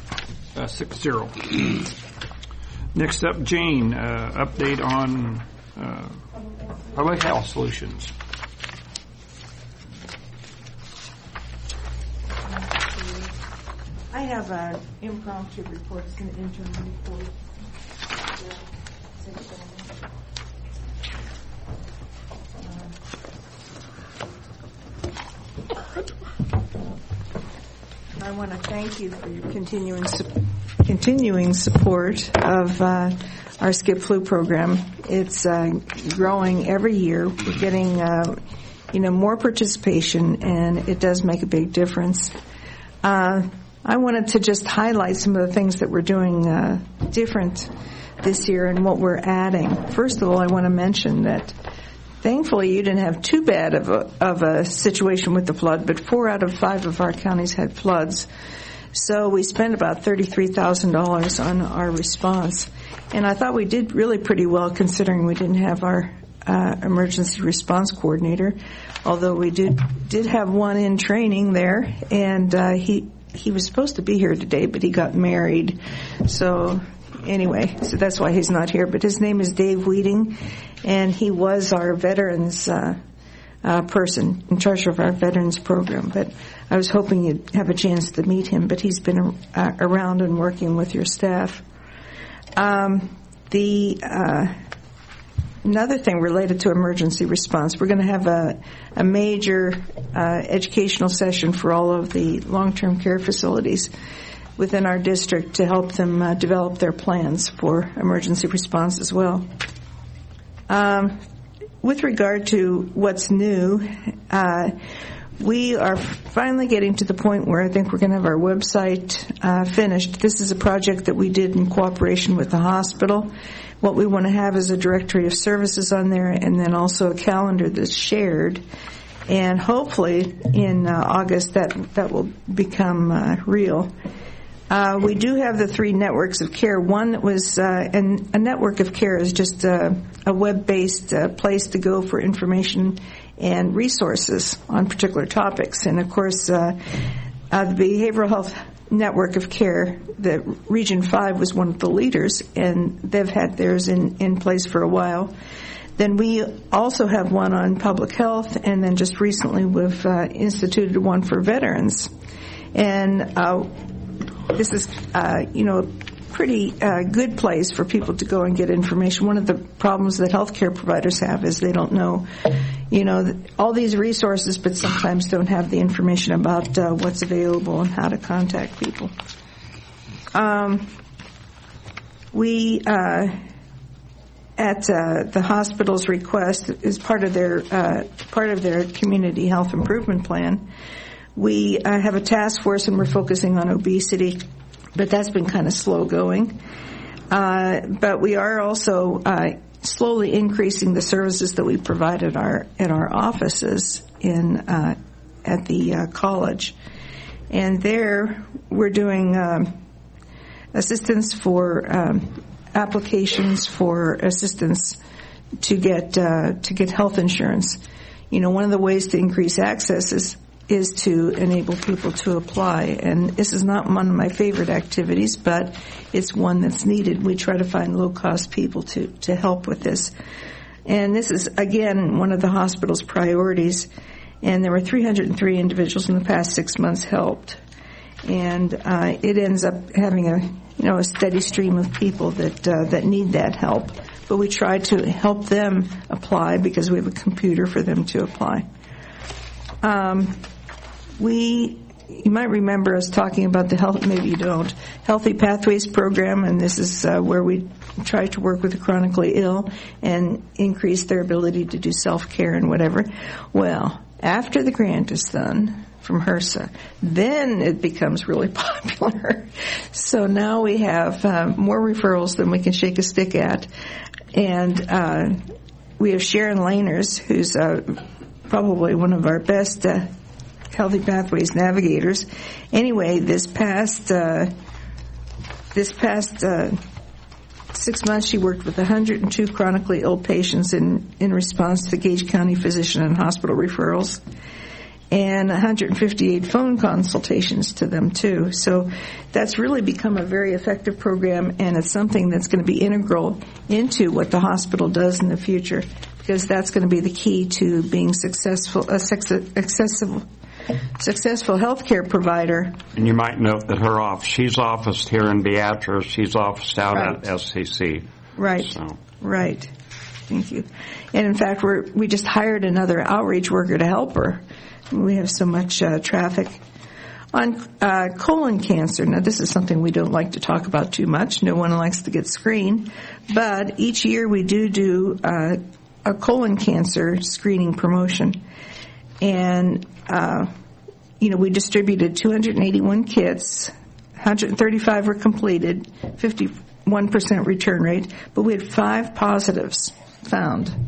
6-0. Next up, Jane, update on public health solutions. I have an impromptu report. It's an interim report. I want to thank you for your continuing support of our Skip Flu program. It's growing every year. We're getting more participation, and it does make a big difference. I wanted to just highlight some of the things that we're doing different this year and what we're adding. First of all, I want to mention that thankfully you didn't have too bad of a situation with the flood, but 4 out of 5 of our counties had floods. So we spent about $33,000 on our response. And I thought we did really pretty well considering we didn't have our emergency response coordinator, although we did have one in training there, and he was supposed to be here today, but he got married. So anyway, so that's why he's not here. But his name is Dave Weeding, and he was our veterans person in charge of our veterans program. But I was hoping you'd have a chance to meet him, but he's been around and working with your staff. Another thing related to emergency response, we're going to have a major educational session for all of the long-term care facilities within our district to help them develop their plans for emergency response as well. With regard to what's new, we are finally getting to the point where I think we're going to have our website finished. This is a project that we did in cooperation with the hospital. What we want to have is a directory of services on there, and then also a calendar that's shared. And hopefully in August that will become real. We do have the 3 networks of care. One that was, and a network of care is just a web-based place to go for information and resources on particular topics. And of course, the Behavioral Health Network of Care, the Region 5 was one of the leaders, and they've had theirs in place for a while. Then we also have one on public health, and then just recently we've instituted one for veterans. And this is, a pretty good place for people to go and get information. One of the problems that healthcare providers have is they don't know, all these resources, but sometimes don't have the information about what's available and how to contact people. We, at the hospital's request, as part of their community health improvement plan, we have a task force, and we're focusing on obesity, but that's been kind of slow going. But we are also slowly increasing the services that we provide at our offices at the college. And there we're doing assistance for applications for assistance to get health insurance. One of the ways to increase access is to enable people to apply. And this is not one of my favorite activities, but it's one that's needed. We try to find low-cost people to help with this. And this is, again, one of the hospital's priorities. And there were 303 individuals in the past 6 months helped. And it ends up having a steady stream of people that need that help. But we try to help them apply because we have a computer for them to apply. You might remember us talking about the health, maybe you don't, Healthy Pathways program, and this is where we try to work with the chronically ill and increase their ability to do self-care and whatever. Well, after the grant is done from HRSA, then it becomes really popular. So now we have more referrals than we can shake a stick at. And we have Sharon Laners, who's probably one of our best Healthy Pathways navigators. Anyway, this past 6 months, she worked with 102 chronically ill patients in response to Gage County physician and hospital referrals, and 158 phone consultations to them too. So that's really become a very effective program, and it's something that's going to be integral into what the hospital does in the future, because that's going to be the key to being successful healthcare provider. And you might note that she's officed here in Beatrice. She's officed out at SCC. Right. So. Right. Thank you. And in fact, we just hired another outreach worker to help her. We have so much traffic. On colon cancer, now this is something we don't like to talk about too much. No one likes to get screened. But each year we do a colon cancer screening promotion. And we distributed 281 kits, 135 were completed, 51% return rate, but we had 5 positives found.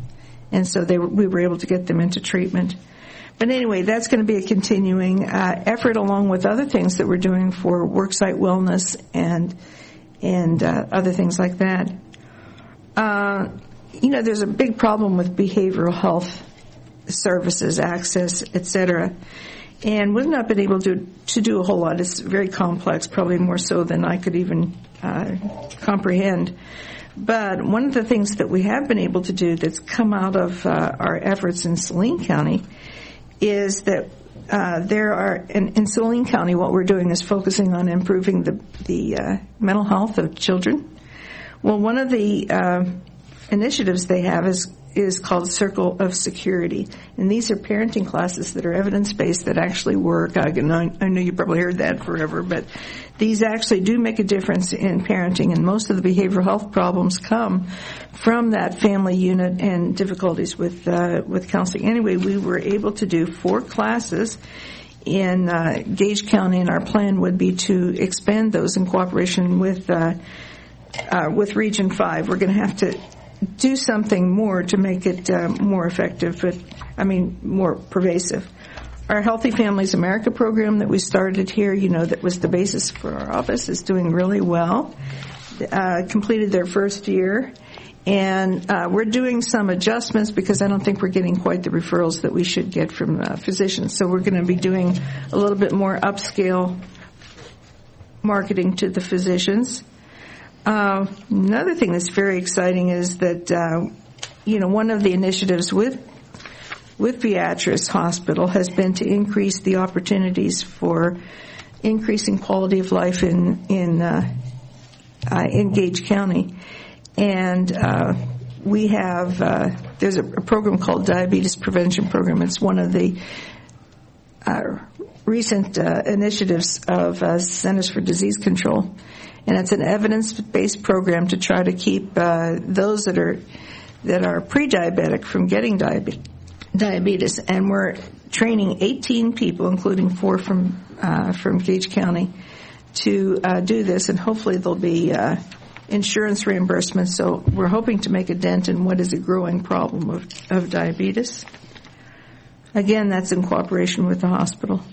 and so we were able to get them into treatment. But anyway, that's going to be a continuing effort, along with other things that we're doing for worksite wellness and other things like that. There's a big problem with behavioral health services, access, etc. And we've not been able to do a whole lot. It's very complex, probably more so than I could even comprehend. But one of the things that we have been able to do that's come out of our efforts in Saline County is that in Saline County, what we're doing is focusing on improving the mental health of children. Well, one of the initiatives they have is called Circle of Security. And these are parenting classes that are evidence-based that actually work. I know you probably heard that forever, but these actually do make a difference in parenting, and most of the behavioral health problems come from that family unit and difficulties with counseling. Anyway, we were able to do 4 classes in Gage County, and our plan would be to expand those in cooperation with Region 5. We're going to have to do something more to make it more effective, more pervasive. Our Healthy Families America program that we started here, that was the basis for our office, is doing really well. Completed their first year. And we're doing some adjustments because I don't think we're getting quite the referrals that we should get from physicians. So we're going to be doing a little bit more upscale marketing to the physicians. Another thing that's very exciting is that, one of the initiatives with Beatrice Hospital has been to increase the opportunities for increasing quality of life in Gage County. And we have, there's a program called Diabetes Prevention Program. It's one of the recent initiatives of Centers for Disease Control. And it's an evidence-based program to try to keep those that are pre-diabetic from getting diabetes. And we're training 18 people, including 4 from Gage County, to do this. And hopefully there'll be insurance reimbursement. So we're hoping to make a dent in what is a growing problem of diabetes. Again, that's in cooperation with the hospital.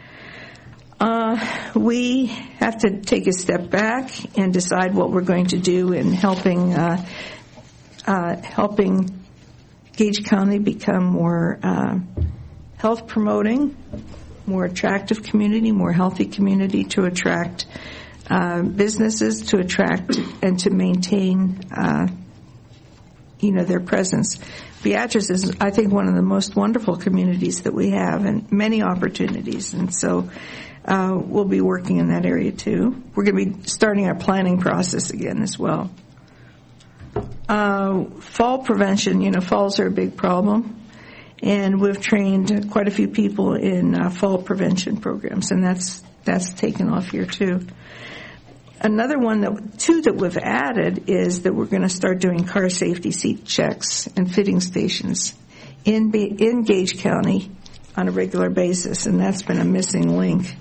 We have to take a step back and decide what we're going to do in helping Gage County become more health promoting, more attractive community, more healthy community to attract businesses, to attract and to maintain their presence. Beatrice is, I think, one of the most wonderful communities that we have, and many opportunities, and so we'll be working in that area too. We're going to be starting our planning process again as well. Fall prevention, falls are a big problem, and we've trained quite a few people in fall prevention programs, and that's taken off here too. Another one, two that we've added, is that we're going to start doing car safety seat checks and fitting stations in Gage County on a regular basis, and that's been a missing link.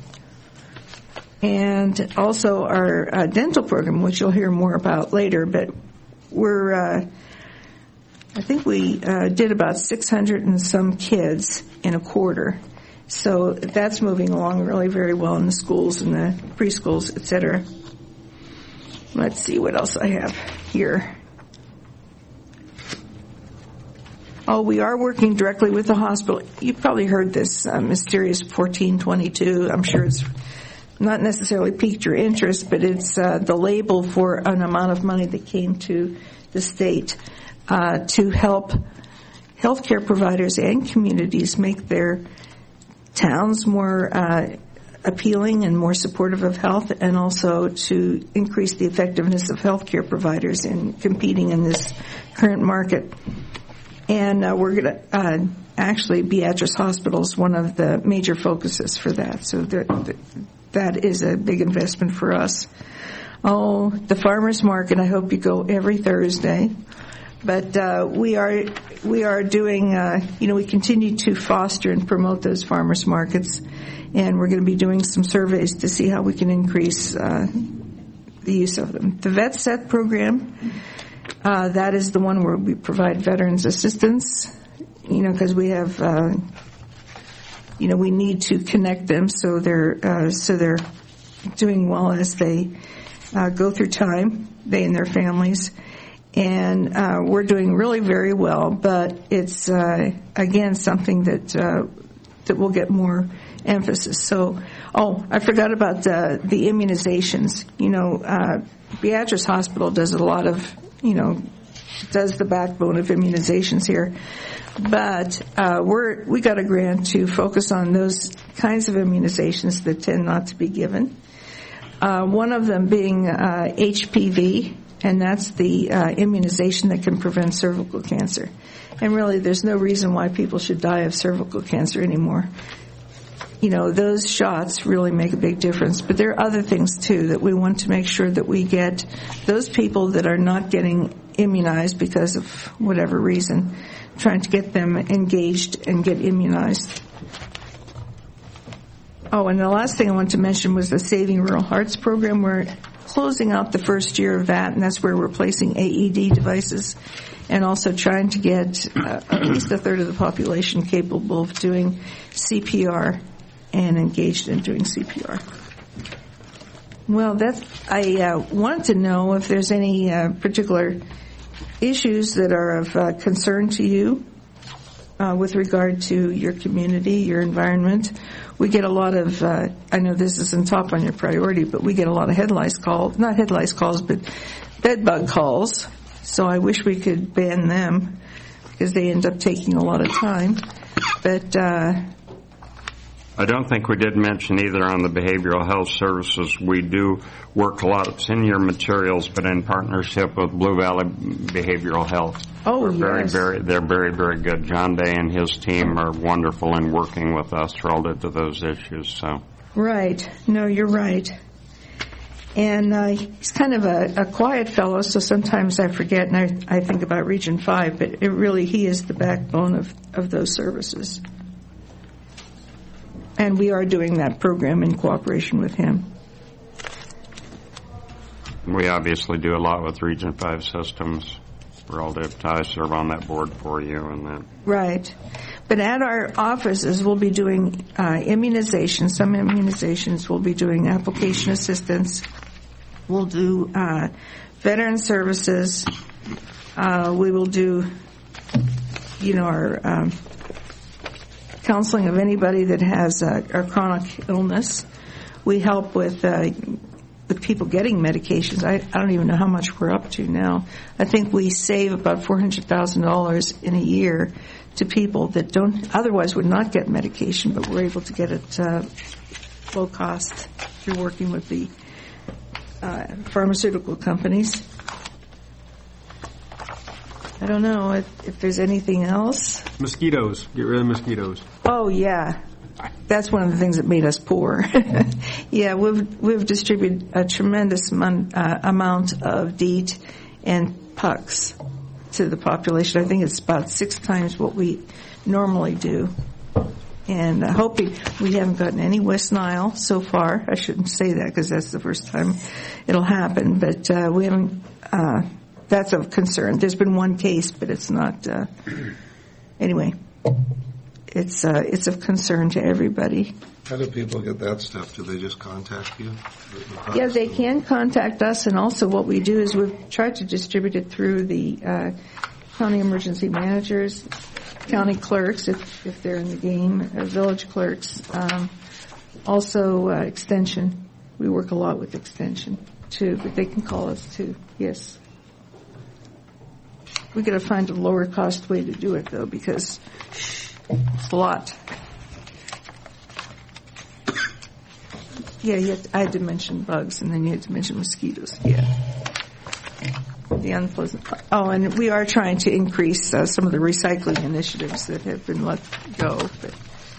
And also our dental program, which you'll hear more about later, but I think we did about 600 and some kids in a quarter. So that's moving along really very well in the schools and the preschools, et cetera. Let's see what else I have here. Oh, we are working directly with the hospital. You've probably heard this mysterious 1422. I'm sure it's not necessarily piqued your interest, but it's the label for an amount of money that came to the state to help healthcare providers and communities make their towns more appealing and more supportive of health, and also to increase the effectiveness of healthcare providers in competing in this current market. And we're going to actually, Beatrice Hospital is one of the major focuses for that. So that is a big investment for us. Oh, the farmers market, I hope you go every Thursday. But we are doing, we continue to foster and promote those farmers markets, and we're going to be doing some surveys to see how we can increase the use of them. The Vet Set program That is the one where we provide veterans assistance, because we have, we need to connect them so they're doing well as they go through time, they and their families. And we're doing really very well, but it's, again, something that will get more emphasis. So, I forgot about the immunizations. Beatrice Hospital does a lot of, does the backbone of immunizations here. But we got a grant to focus on those kinds of immunizations that tend not to be given. One of them being HPV, and that's the immunization that can prevent cervical cancer. And really, there's no reason why people should die of cervical cancer anymore. Those shots really make a big difference. But there are other things, too, that we want to make sure that we get those people that are not getting immunized because of whatever reason, trying to get them engaged and get immunized. And the last thing I wanted to mention was the Saving Rural Hearts program. We're closing out the first year of that, and that's where we're placing AED devices and also trying to get at least a third of the population capable of doing CPR and engaged in doing CPR. Well, I wanted to know if there's any particular issues that are of concern to you with regard to your community, your environment. We get a lot of, I know this isn't top on your priority, but we get a lot of head lice calls, not head lice calls, but bed bug calls. So I wish we could ban them because they end up taking a lot of time. But I don't think we did mention either on the behavioral health services. We do work a lot. It's in your materials, but in partnership with Blue Valley Behavioral Health. Oh, yes. They're very, very good. John Day and his team are wonderful in working with us relative to those issues. So. Right. No, you're right. And he's kind of a quiet fellow, so sometimes I forget and I think about Region 5, but he is the backbone of those services. And we are doing that program in cooperation with him. We obviously do a lot with Region 5 systems relative to I serve on that board for you and that. Right. But at our offices, we'll be doing immunizations. Some immunizations we'll be doing application assistance. We'll do veteran services. We will do, our counseling of anybody that has a chronic illness. We help with people getting medications. I don't even know how much we're up to now. I think we save about $400,000 in a year to people that otherwise would not get medication, but we're able to get it low cost through working with the pharmaceutical companies. I don't know if there's anything else. Mosquitoes. Get rid of mosquitoes. Oh, yeah. That's one of the things that made us poor. Yeah, we've distributed a tremendous amount of DEET and pucks to the population. I think it's about 6 times what we normally do. And hoping we haven't gotten any West Nile so far. I shouldn't say that because that's the first time it'll happen. But we haven't. That's of concern. There's been one case, but it's not. Anyway, it's of concern to everybody. How do people get that stuff? Do they just contact you? Yeah, they can contact us, and also what we do is we've tried to distribute it through the county emergency managers, county clerks, if they're in the game, village clerks. Also, extension. We work a lot with extension, too, but they can call us, too. Yes. We got to find a lower cost way to do it, though, because it's a lot. Yeah, I had to mention bugs, and then you had to mention mosquitoes. Yeah. The unpleasant part. Oh, and we are trying to increase some of the recycling initiatives that have been let go. But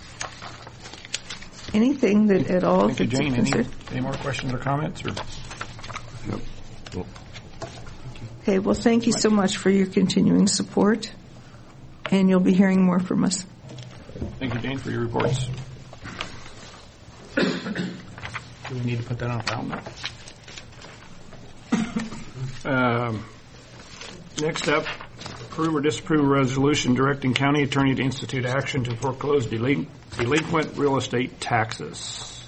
anything that at all? Thank you, Jane. Any more questions or comments? Or? Nope. Okay, well, thank you so much for your continuing support, and you'll be hearing more from us. Thank you, Jane, for your reports. Do we need to put that on file now? Next up, approve or disapprove a resolution directing county attorney to institute action to foreclose delinquent real estate taxes.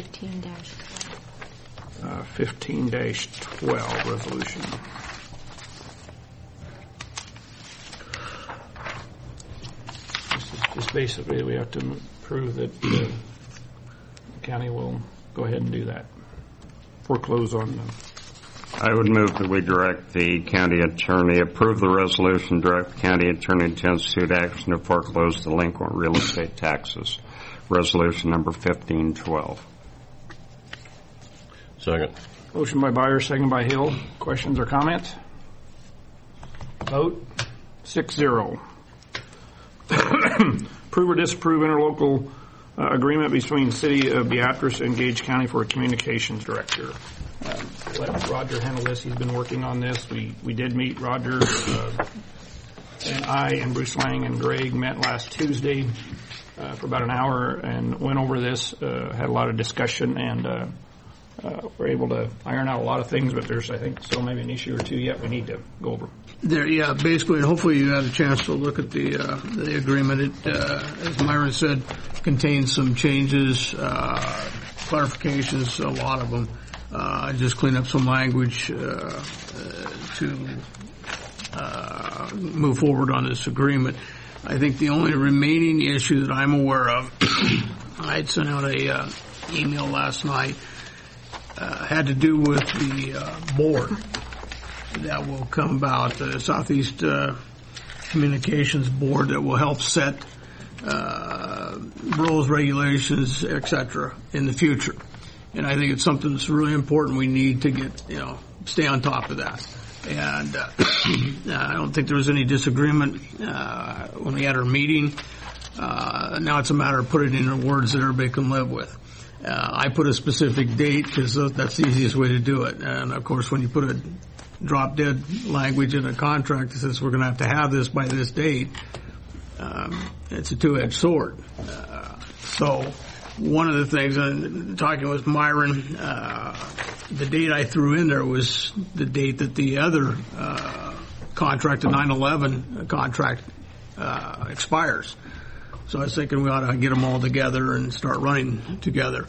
15-12 resolution. This is just basically we have to prove that the county will go ahead and do that. Foreclose on them. I would move that we direct the county attorney, approve the resolution, direct the county attorney to institute action to foreclose delinquent real estate taxes. Resolution number 1512. Second. Motion by Byers, second by Hill. Questions or comments? Vote 6-0. Approve or disapprove interlocal agreement between City of Beatrice and Gage County for a communications director. Let Roger handle this. He's been working on this. We did meet Roger, and I and Bruce Lang and Greg met last Tuesday for about an hour and went over this, had a lot of discussion, and we're able to iron out a lot of things, but there's, I think, still maybe an issue or two yet we need to go over. Basically, and hopefully you had a chance to look at the agreement. It, as Myron said, contains some changes, clarifications, a lot of them. Just clean up some language to move forward on this agreement. I think the only remaining issue that I'm aware of, I had sent out a email last night, had to do with the board that will come about, the Southeast Communications Board that will help set rules, regulations, etc. in the future. And I think it's something that's really important. We need to get, stay on top of that. And I don't think there was any disagreement when we had our meeting. Now it's a matter of putting it into words that everybody can live with. I put a specific date because that's the easiest way to do it. And of course, when you put a drop-dead language in a contract that says we're going to have this by this date, it's a two-edged sword. So one of the things, talking with Myron, the date I threw in there was the date that the other contract, the 9/11 contract, expires. So I was thinking we ought to get them all together and start running together.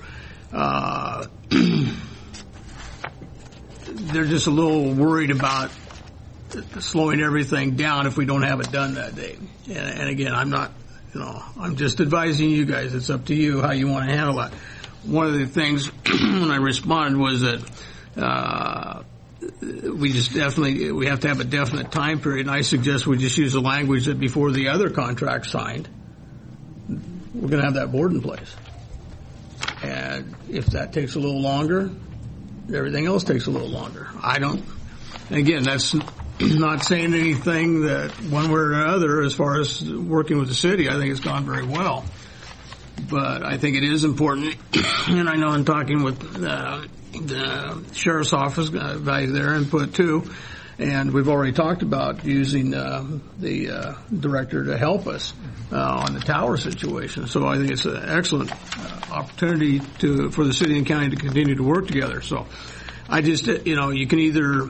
They're just a little worried about slowing everything down if we don't have it done that day. And again, I'm not, I'm just advising you guys. It's up to you how you want to handle that. One of the things when I responded was that we have to have a definite time period, and I suggest we just use the language that before the other contract signed, we're going to have that board in place. And if that takes a little longer, everything else takes a little longer. Again, that's not saying anything that one way or another as far as working with the city. I think it's gone very well. But I think it is important, and I know I'm talking with the sheriff's office guy there input too, and we've already talked about using the director to help us on the tower situation. So I think it's an excellent opportunity for the city and county to continue to work together. So I just, you can either,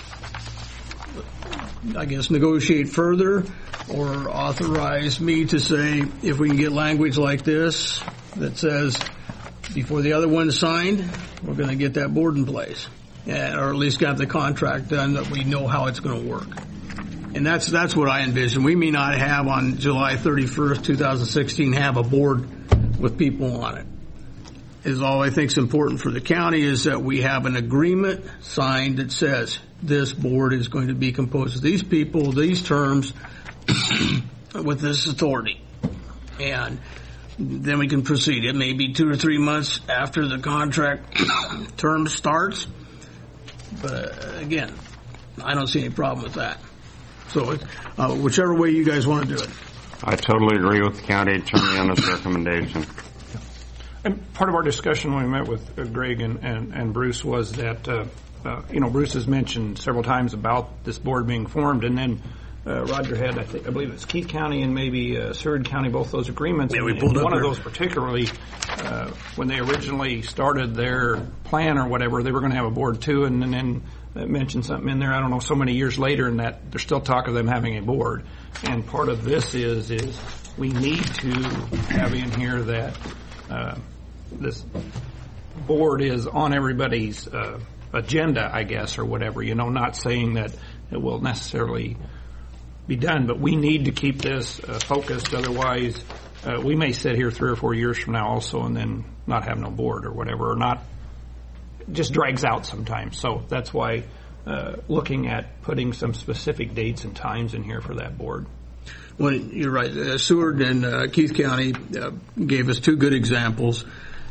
I guess, negotiate further or authorize me to say if we can get language like this that says before the other one's signed, we're going to get that board in place, or at least got the contract done that we know how it's going to work. And that's what I envision. We may not have on July 31st, 2016, have a board with people on it. Is all I think is important for the county is that we have an agreement signed that says this board is going to be composed of these people, these terms, with this authority. And then we can proceed. It may be 2 or 3 months after the contract term starts. But again, I don't see any problem with that. So whichever way you guys want to do it. I totally agree with the county attorney on this recommendation. And part of our discussion when we met with Greg and Bruce was that, Bruce has mentioned several times about this board being formed, and then Roger had, I believe it's Keith County and maybe Seward County, both those agreements. Yeah, we pulled up one of those particularly, when they originally started their plan or whatever, they were going to have a board too, and then mentioned something in there, I don't know, so many years later, and that there's still talk of them having a board. And part of this is we need to have in here that this board is on everybody's agenda, I guess, or whatever. Not saying that it will necessarily be done, but we need to keep this focused. Otherwise, we may sit here 3 or 4 years from now also and then not have no board or whatever, or not. It just drags out sometimes. So that's why looking at putting some specific dates and times in here for that board. Well, you're right. Seward and Keith County gave us 2 good examples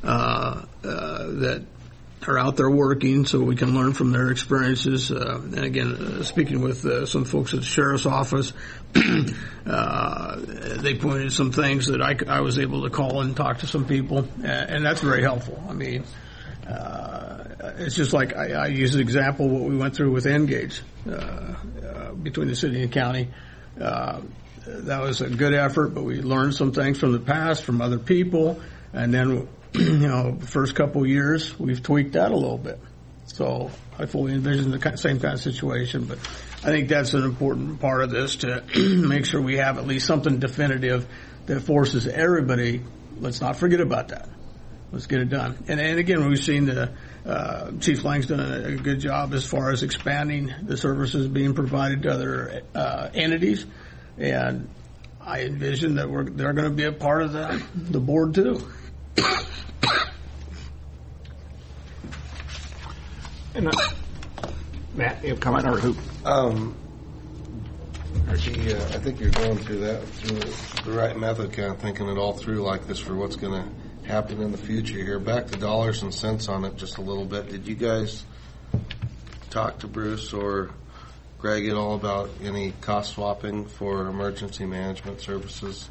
that are out there working, so we can learn from their experiences. And again, speaking with some folks at the Sheriff's Office, they pointed some things that I was able to call and talk to some people, and that's very helpful. I mean, it's just like I use an example what we went through with Engage between the city and county. That was a good effort, but we learned some things from the past, from other people, and then the first couple of years we've tweaked that a little bit. So I fully envision the same kind of situation, but I think that's an important part of this, to make sure we have at least something definitive that forces everybody. Let's not forget about that. Let's get it done. And again, we've seen the Chief Lang's done a good job as far as expanding the services being provided to other entities, and I envision that they're going to be a part of the board too. And Matt, you have a comment or who? I think you're going through the right method, kind of thinking it all through like this for what's going to happen in the future here. Back to dollars and cents on it just a little bit. Did you guys talk to Bruce or Greg at all about any cost swapping for emergency management services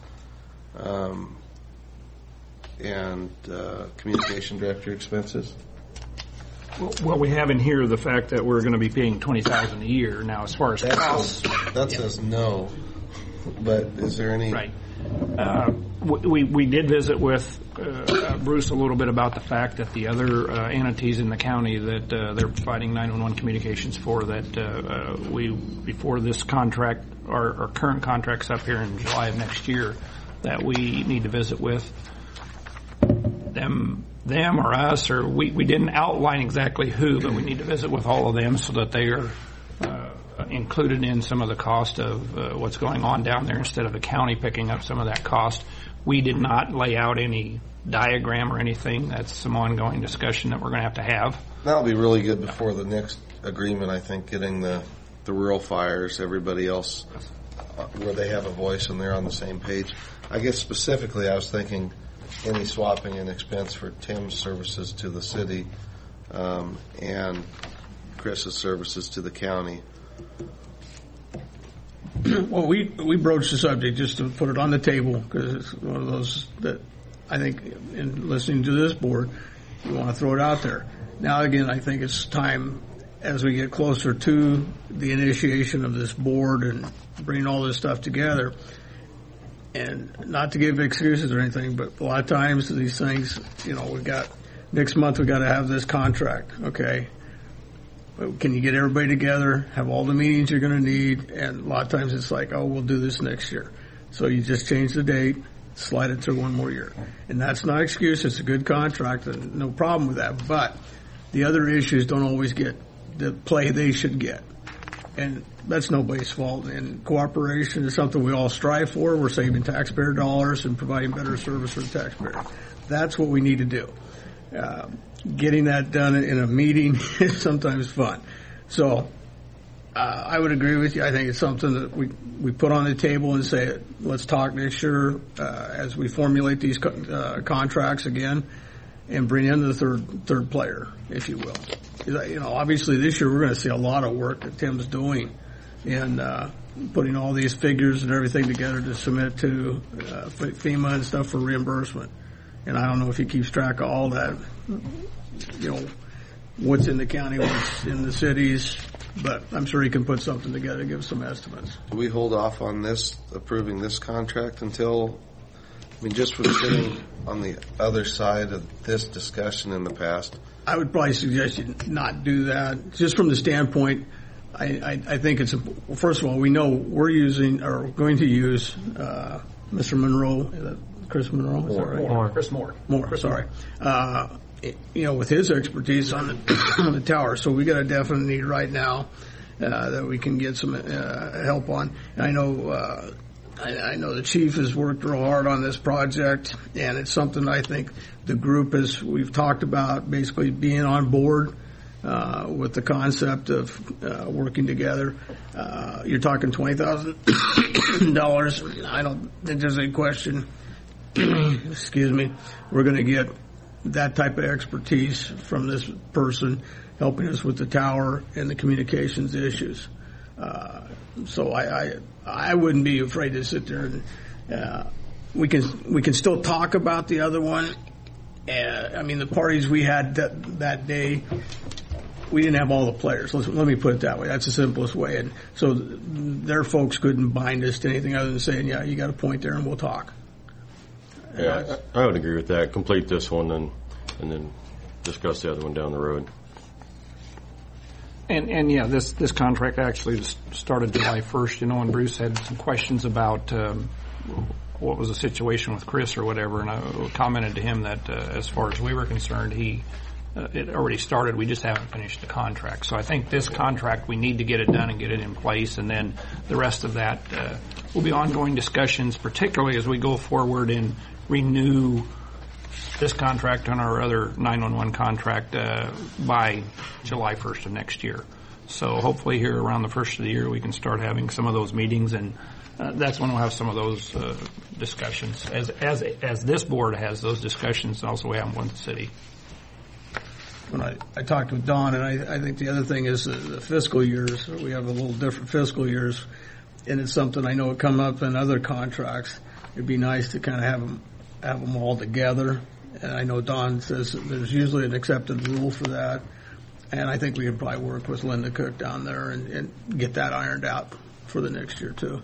and communication director expenses? Well, we have in here the fact that we're going to be paying $20,000 a year. Now, as far as costs, that says no. But is there any? Right. We did visit with Bruce a little bit about the fact that the other entities in the county that they're providing 911 communications for, that we, before this contract, our current contract's up here in July of next year, that we need to visit with them or us, or we didn't outline exactly who, but we need to visit with all of them so that they are included in some of the cost of what's going on down there instead of the county picking up some of that cost. We did not lay out any diagram or anything. That's some ongoing discussion that we're going to have. That'll be really good before the next agreement, I think, getting the rural fires, everybody else, where they have a voice and they're on the same page. I guess specifically I was thinking any swapping in expense for Tim's services to the city and Chris's services to the county. Well, we broached the subject just to put it on the table, because it's one of those that I think in listening to this board, you want to throw it out there. Now, again, I think it's time as we get closer to the initiation of this board and bring all this stuff together, and not to give excuses or anything, but a lot of times these things, we got next month we got to have this contract, okay? Can you get everybody together, have all the meetings you're going to need? And a lot of times it's like, oh, we'll do this next year. So you just change the date, slide it through one more year. And that's not an excuse. It's a good contract, and no problem with that. But the other issues don't always get the play they should get. And that's nobody's fault. And cooperation is something we all strive for. We're saving taxpayer dollars and providing better service for the taxpayer. That's what we need to do. Getting that done in a meeting is sometimes fun. So I would agree with you. I think it's something that we put on the table and say, let's talk next year as we formulate these contracts again and bring in the third player, if you will. Obviously this year we're going to see a lot of work that Tim's doing in putting all these figures and everything together to submit to FEMA and stuff for reimbursement. And I don't know if he keeps track of all that, what's in the county, what's in the cities, but I'm sure he can put something together to give some estimates. Do we hold off on approving this contract until, just from sitting on the other side of this discussion in the past, I would probably suggest you not do that, just from the standpoint. I think it's first of all, we know we're using or going to use Mr. Monroe, Chris Monroe, is that right? Chris Moore. Sorry. With his expertise on the tower, so we got a definite need right now that we can get some help on. And I know the chief has worked real hard on this project, and it's something I think the group we've talked about basically being on board with the concept of working together. You're talking $20,000. I don't think there's any question. Excuse me. We're going to get that type of expertise from this person helping us with the tower and the communications issues. So I wouldn't be afraid to sit there and we can still talk about the other one. I mean, the parties we had that day, we didn't have all the players. Let me put it that way. That's the simplest way. And so their folks couldn't bind us to anything other than saying, yeah, you got a point there and we'll talk. Yeah, I would agree with that. Complete this one and then discuss the other one down the road. And yeah, this contract actually started July 1st, and Bruce had some questions about what was the situation with Chris or whatever, and I commented to him that as far as we were concerned, it already started. We just haven't finished the contract. So I think this contract, we need to get it done and get it in place, and then the rest of that will be ongoing discussions, particularly as we go forward and renew this contract on our other 911 contract by July 1st of next year. So hopefully here around the first of the year we can start having some of those meetings, and that's when we'll have some of those discussions. As this board has those discussions, also we have them with the city. When I talked with Don, and I think the other thing is the fiscal years. We have a little different fiscal years, and it's something I know would come up in other contracts. It'd be nice to kind of have them all together. And I know Don says there's usually an accepted rule for that. And I think we could probably work with Linda Cook down there and get that ironed out for the next year, too.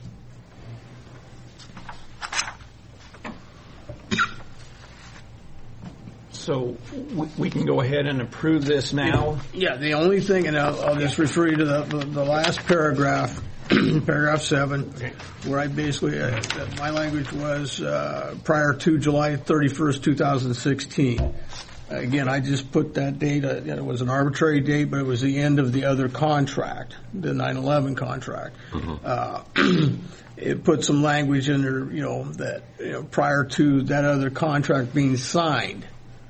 So we can go ahead and approve this now? Yeah, the only thing, and I'll just refer you to the last paragraph, paragraph 7, okay, where I basically, my language was prior to July 31st, 2016. Again, I just put that date, it was an arbitrary date, but it was the end of the other contract, the 9/11 contract. Mm-hmm. It put some language in there, that prior to that other contract being signed,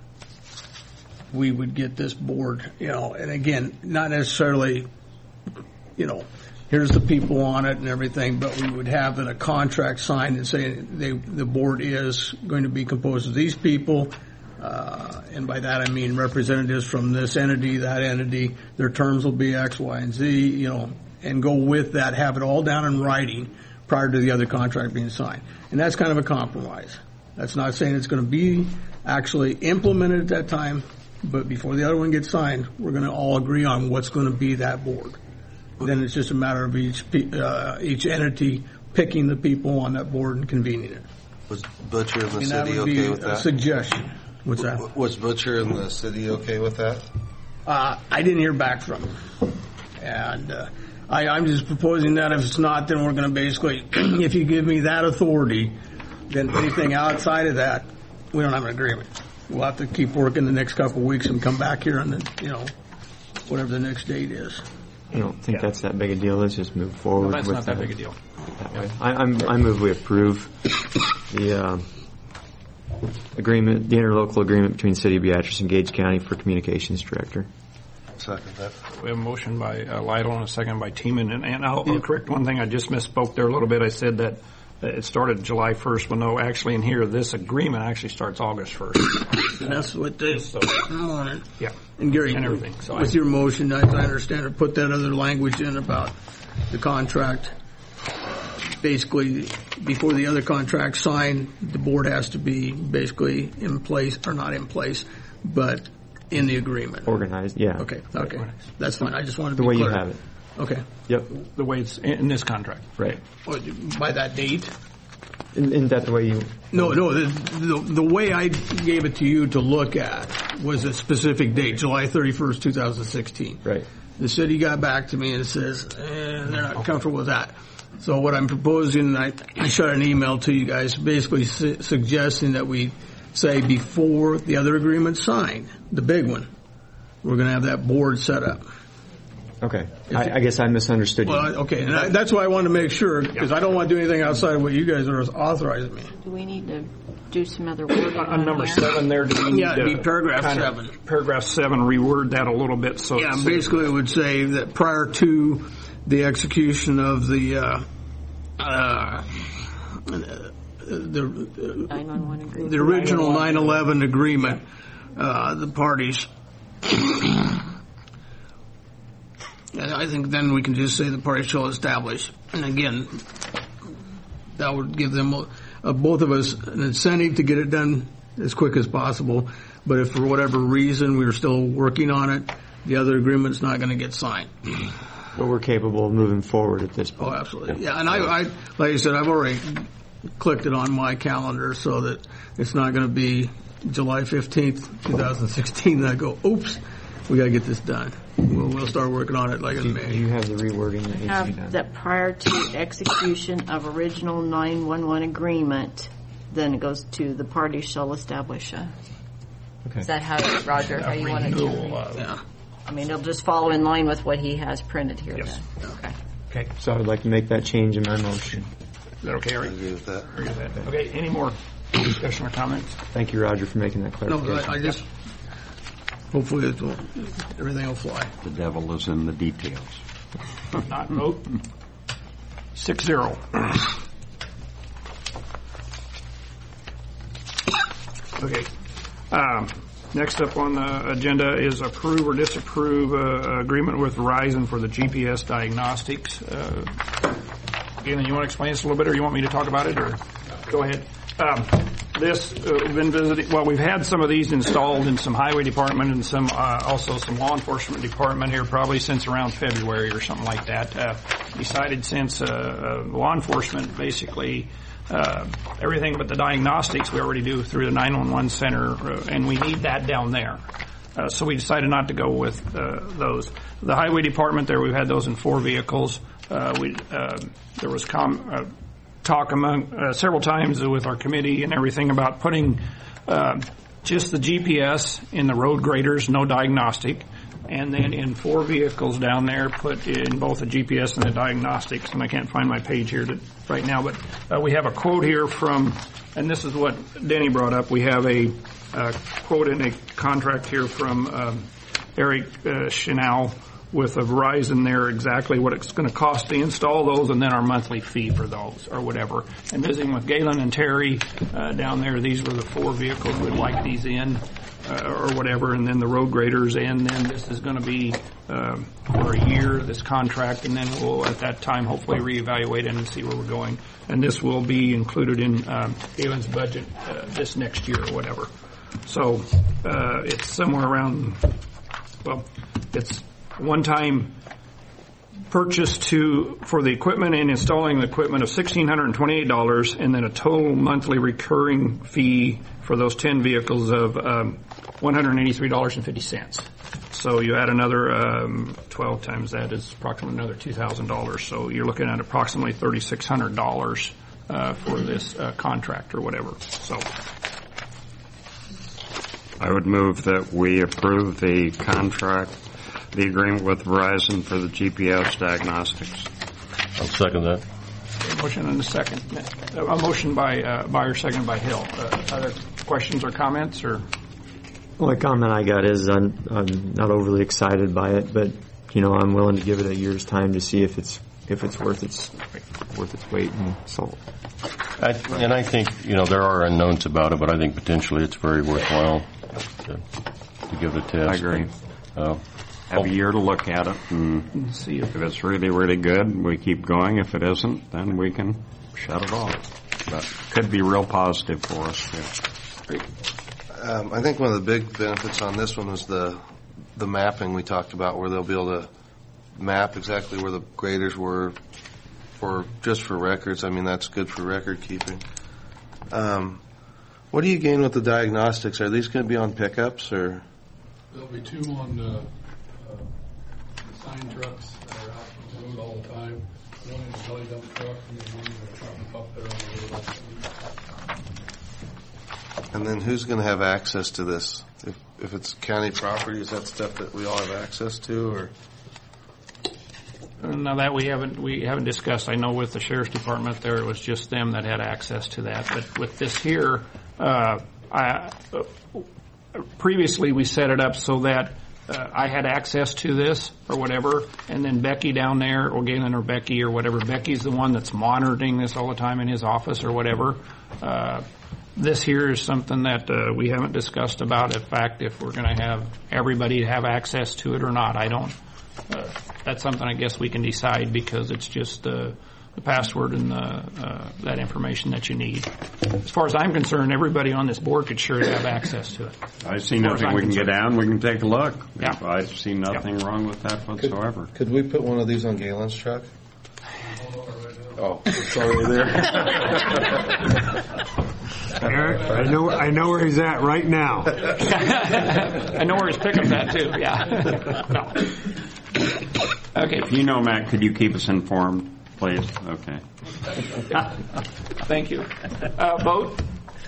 we would get this board, and again, not necessarily, here's the people on it and everything, but we would have a contract signed and saying the board is going to be composed of these people, and by that I mean representatives from this entity, that entity, their terms will be X, Y, and Z, and go with that, have it all down in writing prior to the other contract being signed. And that's kind of a compromise. That's not saying it's going to be actually implemented at that time, but before the other one gets signed, we're going to all agree on what's going to be that board. Then it's just a matter of each entity picking the people on that board and convening it. Was Butcher and the city okay with that? A suggestion. What's that? Was Butcher and the city okay with that? I didn't hear back from him. And I'm just proposing that if it's not, then we're going to basically, if you give me that authority, then anything outside of that, we don't have an agreement. We'll have to keep working the next couple of weeks and come back here and then, whatever the next date is. I don't think that's that big a deal. Let's just move forward. That's not that big a deal. That way. I move we approve the agreement, the interlocal agreement between City of Beatrice and Gage County for communications director. Second that. We have a motion by Lytle and a second by Tiemann. And I'll correct one thing. I just misspoke there a little bit. I said that it started July 1st. Well, no, actually in here, this agreement actually starts August 1st. And that's what they wanted. Yeah. And Gary, and everything. So with your motion, I understand it, put that other language in about the contract. Basically, before the other contract signed, the board has to be basically in place, or not in place, but in the agreement. Organized, yeah. Okay. That's fine. I just wanted to be clear. The way you have it. Okay. Yep. The way it's in this contract. Right. By that date? Isn't that the way you... No. The way I gave it to you to look at was a specific date, July 31st, 2016. Right. The city got back to me and says, they're not comfortable with that. So what I'm proposing, I shot an email to you guys basically suggesting that we say before the other agreement's signed, the big one, we're going to have that board set up. Okay. I guess I misunderstood you. Well, okay. And that's why I wanted to make sure, because I don't want to do anything outside of what you guys are authorizing me. Do we need to do some other wording on number here? 7 there? Do we need it'd be paragraph 7. Paragraph 7, reword that a little bit. So yeah, basically it would say that prior to the execution of the 911 agreement. The original 9/11 agreement, the parties. And I think then we can just say the parties shall establish. And again, that would give them, both of us, an incentive to get it done as quick as possible. But if for whatever reason we're still working on it, the other agreement's not going to get signed. But we're capable of moving forward at this point. Oh, absolutely. Yeah, and I like I said, I've already clicked it on my calendar so that it's not going to be July 15th, 2016, and I go, oops, we got to get this done. We'll start working on it like in May. Do you have the rewording that needs to be done? Have that prior to execution of original 911 agreement, then it goes to the parties shall establish a. Okay. Is that how, Roger, how you want it to read? Yeah. I mean, it'll just follow in line with what he has printed here Yes. then. Okay. Okay. So I would like to make that change in my motion. Is that okay, Eric? I agree with that. Okay, any more discussion or comments? Thank you, Roger, for making that No, clarification. I just, hopefully everything will fly. The devil is in the details. Not vote. 6-0. Okay. Next up on the agenda is approve or disapprove agreement with Verizon for the GPS diagnostics. Galen, you want to explain this a little bit, or you want me to talk about it, or go ahead? This we've been visiting. Well, we've had some of these installed in some highway department and some also some law enforcement department here, probably since around February or something like that. Decided since law enforcement basically. Everything but the diagnostics we already do through the 911 center, and we need that down there. So we decided not to go with those. The highway department there, we've had those in 4 vehicles. There was talk among several times with our committee and everything about putting just the GPS in the road graders, no diagnostic. And then in 4 vehicles down there, put in both the GPS and the diagnostics. And I can't find my page here right now, but we have a quote here from, and this is what Denny brought up. We have a quote in a contract here from Eric Chenal with a Verizon there, exactly what it's going to cost to install those, and then our monthly fee for those or whatever. And visiting with Galen and Terry down there, these were the 4 vehicles we'd like these in. Or whatever, and then the road graders, and then this is going to be for a year, this contract, and then we'll at that time hopefully reevaluate it and see where we're going. And this will be included in Galen's budget this next year or whatever. So it's somewhere around, well, it's one-time purchase for the equipment and installing the equipment of $1,628, and then a total monthly recurring fee for those 10 vehicles of $183.50. So you add another 12 times that is approximately another $2,000. So you're looking at approximately $3,600 for this contract or whatever. So I would move that we approve the contract, the agreement with Verizon for the GPS diagnostics. I'll second that. Motion and a second. A motion by Byer, second by Hill. Other questions or comments? Or Well, the comment I got is I'm not overly excited by it, but I'm willing to give it a year's time to see if it's worth its weight in salt. I think there are unknowns about it, but I think potentially it's very worthwhile to give it a test. I agree. Have a year to look at it, and see if it's really, really good. We keep going. If it isn't, then we can shut it off. But could be real positive for us. Yeah. I think one of the big benefits on this one was the mapping we talked about, where they'll be able to map exactly where the graders were just for records. I mean, that's good for record keeping. What do you gain with the diagnostics? Are these going to be on pickups or? There'll be 2 on sign trucks that are out on the road all the time. One in the belly dump truck, and then one in the truck up there on the road. And then who's going to have access to this? If it's county property, is that stuff that we all have access to, or? Now that we haven't discussed. I know with the sheriff's department there, it was just them that had access to that. But with this here, previously we set it up so that I had access to this or whatever, and then Becky down there, or Galen or Becky or whatever. Becky's the one that's monitoring this all the time in his office or whatever. This here is something that we haven't discussed about. In fact, if we're going to have everybody have access to it or not, I don't. That's something I guess we can decide, because it's just the password and that information that you need. As far as I'm concerned, everybody on this board could sure have access to it. I see nothing. We can get down. We can take a look. Yeah. I see nothing wrong with that whatsoever. Could we put one of these on Galen's truck? Oh, it's already there. Eric, I know where he's at right now. I know where his pickup's at too. Yeah. No. Okay. If you know, Matt, could you keep us informed, please? Okay. Thank you. Vote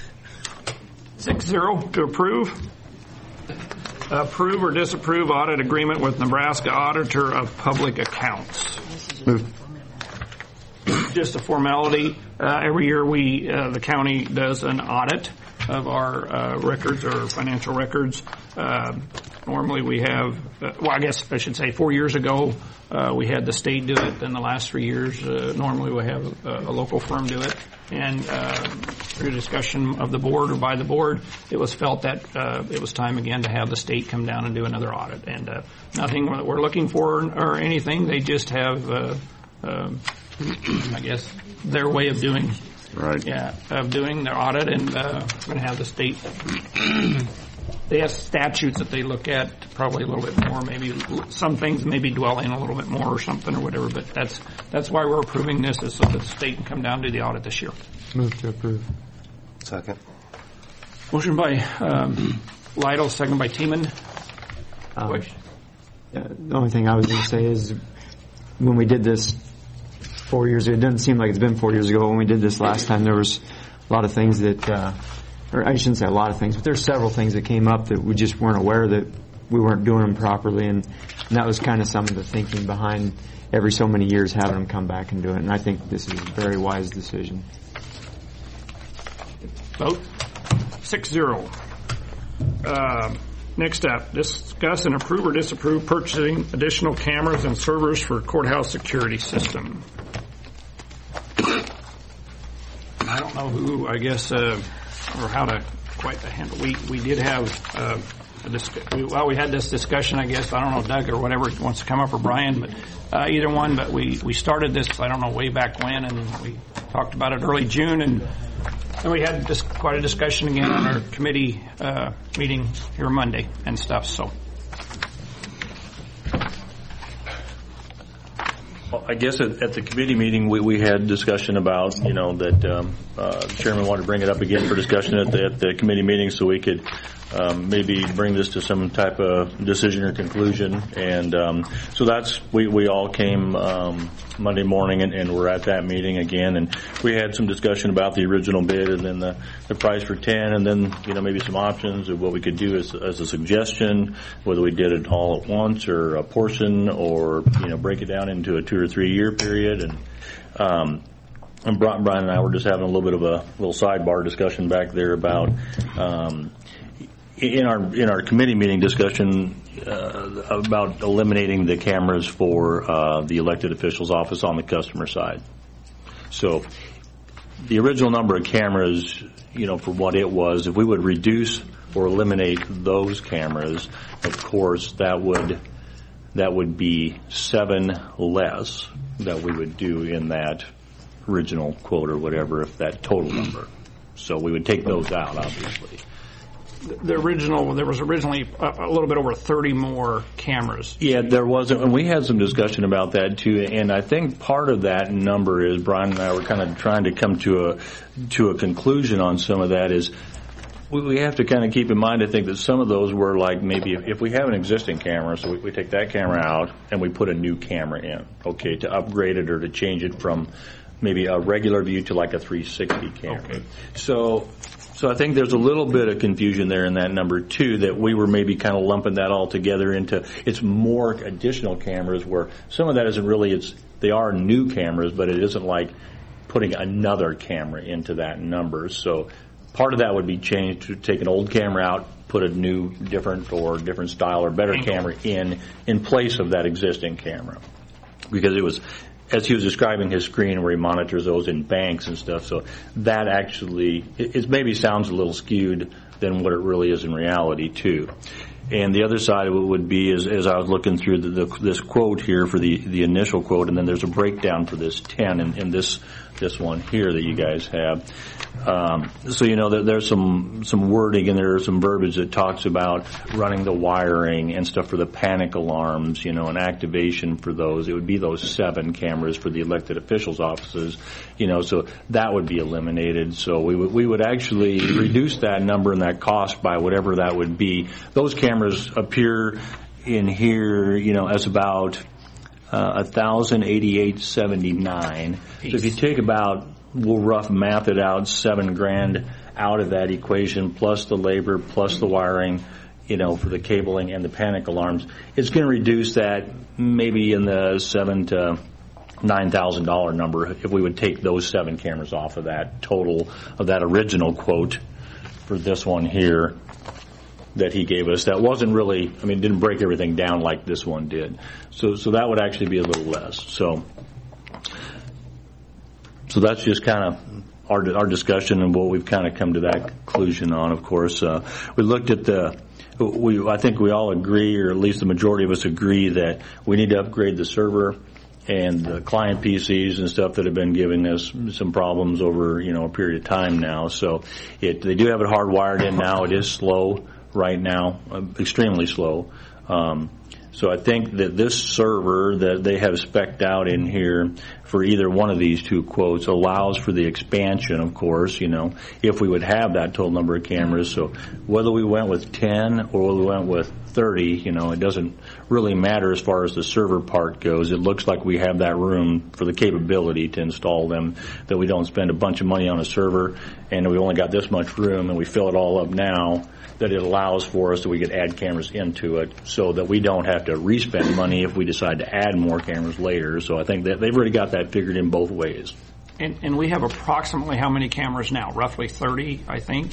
6-0 to approve. Approve or disapprove audit agreement with Nebraska Auditor of Public Accounts. Move. Just a formality. Every year the county does an audit of our records or financial records. Normally we have, I guess I should say 4 years ago, we had the state do it. Then the last 3 years, normally we have a local firm do it. And through discussion of the board or by the board, it was felt that it was time again to have the state come down and do another audit. And nothing that we're looking for or anything. They just have, I guess, their way of doing. Right. Yeah, of doing their audit, and we're going to have the state. They have statutes that they look at probably a little bit more. Maybe some things maybe dwell in a little bit more or something or whatever. But that's why we're approving this, is so that the state can come down and do the audit this year. Move to approve. Second. Motion by Lytle, second by Tiemann. The only thing I was going to say is when we did this 4 years ago, it doesn't seem like it's been 4 years ago. When we did this last time, there was a lot of things that, or I shouldn't say a lot of things, but there's several things that came up that we just weren't aware that we weren't doing them properly, and that was kind of some of the thinking behind every so many years having them come back and do it. And I think this is a very wise decision. Vote 6-0. Next up, discuss and approve or disapprove purchasing additional cameras and servers for courthouse security system. I don't know who, I guess, or how to quite handle. We did have we had this discussion, I guess. I don't know if Doug or whatever wants to come up, or Brian, but either one. But we started this, I don't know, way back when, and we talked about it early June, and we had quite a discussion again on our committee meeting here Monday and stuff. So. Well, I guess at the committee meeting we had discussion about, that the chairman wanted to bring it up again for discussion at the committee meeting so we could maybe bring this to some type of decision or conclusion. And so that's, we all came Monday morning and we're at that meeting again. And we had some discussion about the original bid and then the price for 10, and then, maybe some options of what we could do as a suggestion, whether we did it all at once or a portion, or, break it down into a 2 or 3 year period. And Brian and I were just having a little bit of a little sidebar discussion back there about, in our committee meeting discussion about eliminating the cameras for the elected officials' office on the customer side. So the original number of cameras, for what it was, if we would reduce or eliminate those cameras, of course that would be 7 less that we would do in that original quote or whatever, if that total number. So we would take those out, obviously. there was originally a little bit over 30 more cameras. Yeah, there was, and we had some discussion about that too. And I think part of that number is Brian and I were kind of trying to come to a conclusion on some of that. Is we have to kind of keep in mind, I think, that some of those were like maybe if we have an existing camera, so we take that camera out and we put a new camera in, okay, to upgrade it or to change it from maybe a regular view to like a 360 camera. Okay. So I think there's a little bit of confusion there in that number too, that we were maybe kind of lumping that all together into it's more additional cameras, where some of that isn't really, they are new cameras, but it isn't like putting another camera into that number. So part of that would be changed to take an old camera out, put a new, different style or better camera in place of that existing camera. Because it was, as he was describing his screen where he monitors those in banks and stuff, so that actually, it maybe sounds a little skewed than what it really is in reality too. And the other side of it would be, as I was looking through this quote here for the initial quote, and then there's a breakdown for this 10 in this one here that you guys have. So there's some wording and there's some verbiage that talks about running the wiring and stuff for the panic alarms, and activation for those. It would be those 7 cameras for the elected officials' offices, so that would be eliminated. So we would actually reduce that number and that cost by whatever that would be. Those cameras appear in here, as about $1,088.79. So if you take about, we'll rough math it out, $7,000 out of that equation, plus the labor, plus the wiring, for the cabling and the panic alarms, it's going to reduce that maybe in the $7,000 to $9,000 number if we would take those 7 cameras off of that total of that original quote for this one here that he gave us. That wasn't really, it didn't break everything down like this one did. So that would actually be a little less. So that's just kind of our discussion and what we've kind of come to that conclusion on. Of course, we looked at I think we all agree, or at least the majority of us agree, that we need to upgrade the server and the client PCs and stuff that have been giving us some problems over, a period of time now. So they do have it hardwired in now. It is slow right now, extremely slow. So I think that this server that they have spec'd out in here for either one of these 2 quotes allows for the expansion, of course, if we would have that total number of cameras. So whether we went with 10 or whether we went with 30, it doesn't really matter as far as the server part goes. It looks like we have that room for the capability to install them, that we don't spend a bunch of money on a server and we only got this much room and we fill it all up now, that it allows for us that we could add cameras into it so that we don't have to re-spend money if we decide to add more cameras later. So I think that they've already got that figured in both ways. And we have approximately how many cameras now? Roughly 30, I think.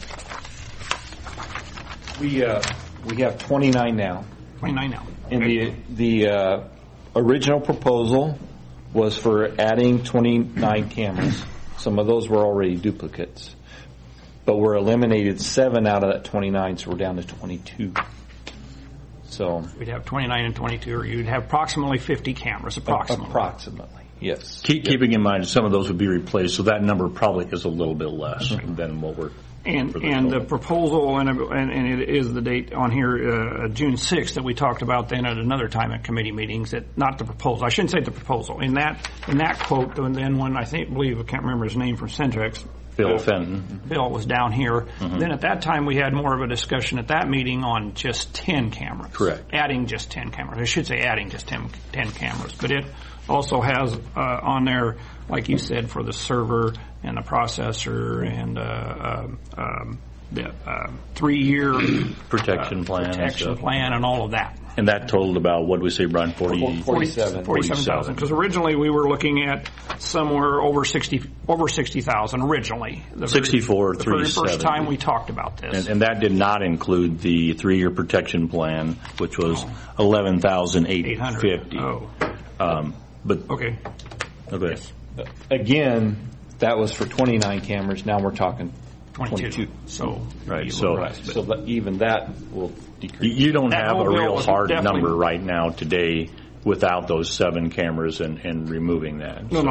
We have 29 now. 29 now. And the original proposal was for adding 29 cameras. Some of those were already duplicates. But we're eliminated 7 out of that 29, so we're down to 22. So we'd have 29 and 22, or you'd have approximately 50 cameras, approximately, yes. Keeping in mind some of those would be replaced, so that number probably is a little bit less than what we're. And the proposal, and it is the date on here, June 6th, that we talked about then at another time at committee meetings. Not the proposal. I shouldn't say the proposal. In that quote, and then when I can't remember his name from Centrex. Bill Fenton. Bill was down here. Mm-hmm. Then at that time we had more of a discussion at that meeting on just 10 cameras. Correct. Adding just 10 cameras. I should say adding just 10 cameras. But it also has on there, like you said, for the server and the processor and the 3-year protection plan and all of that. And that totaled about, what did we say, Brian? 47,000. Because originally we were looking at somewhere over 60,000 originally. 64,370. The first time we talked about this. And that did not include the 3-year protection plan, which was $11,850. Oh. But okay. Yes. Again, that was for 29 cameras. Now we're talking 22. So right. So even that will decrease. You don't have a real hard number right now today without those 7 cameras and removing that. No.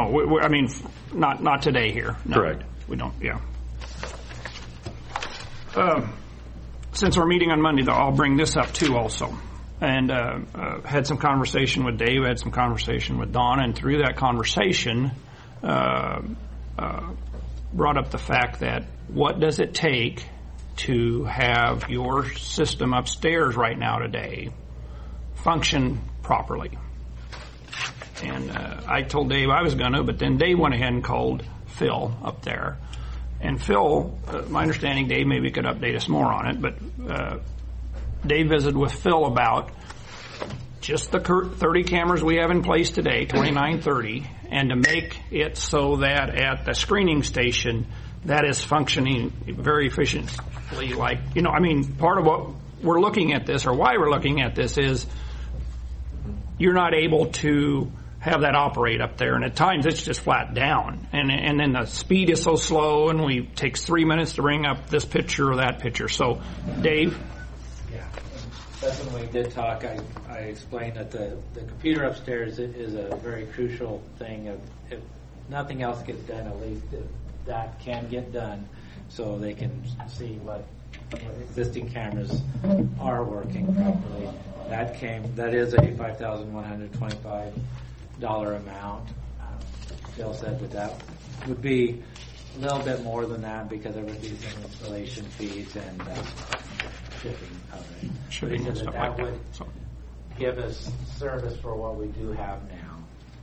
Not today here. No, correct. We don't. Yeah. since our meeting on Monday, though, I'll bring this up too also. And had some conversation with Dave, had some conversation with Donna, and through that conversation brought up the fact that what does it take to have your system upstairs right now today function properly? And I told Dave I was going to, but then Dave went ahead and called Phil up there. And Phil, my understanding, Dave maybe could update us more on it, but Dave visited with Phil about just the 30 cameras we have in place today, 2930, and to make it so that at the screening station that is functioning very efficiently. Like, part of what we're looking at this, or why we're looking at this, is you're not able to have that operate up there, and at times it's just flat down, and then the speed is so slow, and it takes 3 minutes to bring up this picture or that picture. So, Dave? Yeah, that's when we did talk. I explained that the computer upstairs is a very crucial thing. If nothing else gets done, at least that can get done, so they can see what existing cameras are working properly. That is a $5,125 amount. Phil said that would be a little bit more than that because there would be some installation fees and shipping of it. Shipping and stuff that like would give us service for what we do have now.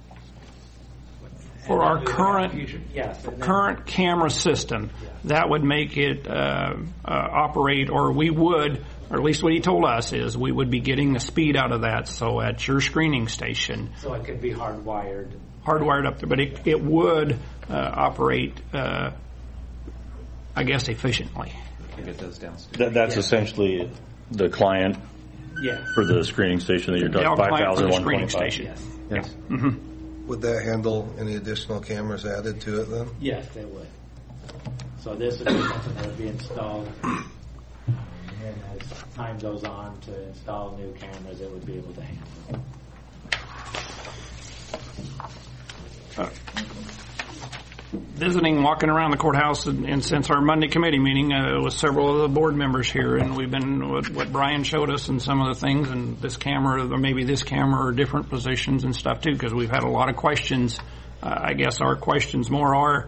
For our current camera system, that would make it operate, or we would, or at least what he told us is we would be getting the speed out of that. So at your screening station, so it could be hardwired up there, but it would operate, I guess, efficiently. Get those downstairs. That's essentially the client for the screening station that you're talking about, 5,125. Yes. Yes. Mm-hmm. Would that handle any additional cameras added to it then? Yes, they would. So this would be something that would be installed, and as time goes on to install new cameras, it would be able to handle. Visiting, walking around the courthouse, and since our Monday committee meeting with several of the board members here, and we've been what Brian showed us and some of the things, and this camera, or maybe this camera, or different positions and stuff too, because we've had a lot of questions. I guess our questions more are,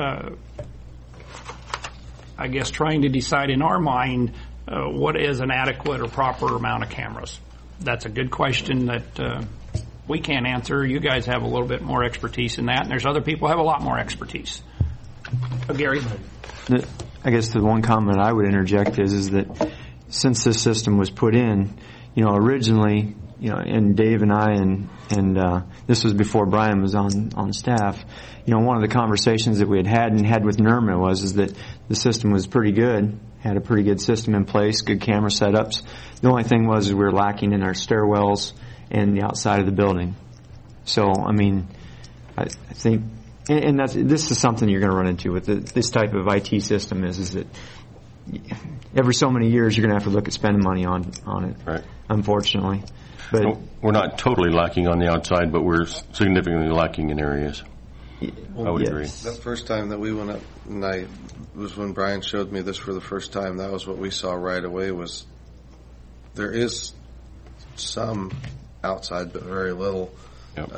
trying to decide in our mind what is an adequate or proper amount of cameras. That's a good question that we can't answer. You guys have a little bit more expertise in that, and there's other people who have a lot more expertise. Gary? I guess the one comment I would interject is that since this system was put in, originally, and Dave and I, and this was before Brian was on staff, one of the conversations that we had with NERMA was that the system was pretty good, had a pretty good system in place, good camera setups. The only thing was we were lacking in our stairwells and the outside of the building. So, I think, and this is something you're going to run into with this type of IT system is that every so many years you're going to have to look at spending money on it. Right. Unfortunately, but we're not totally lacking on the outside, but we're significantly lacking in areas. I would agree. The first time that we went up, and was when Brian showed me this for the first time. That was what we saw right away. Was there is some outside, but very little. Yep.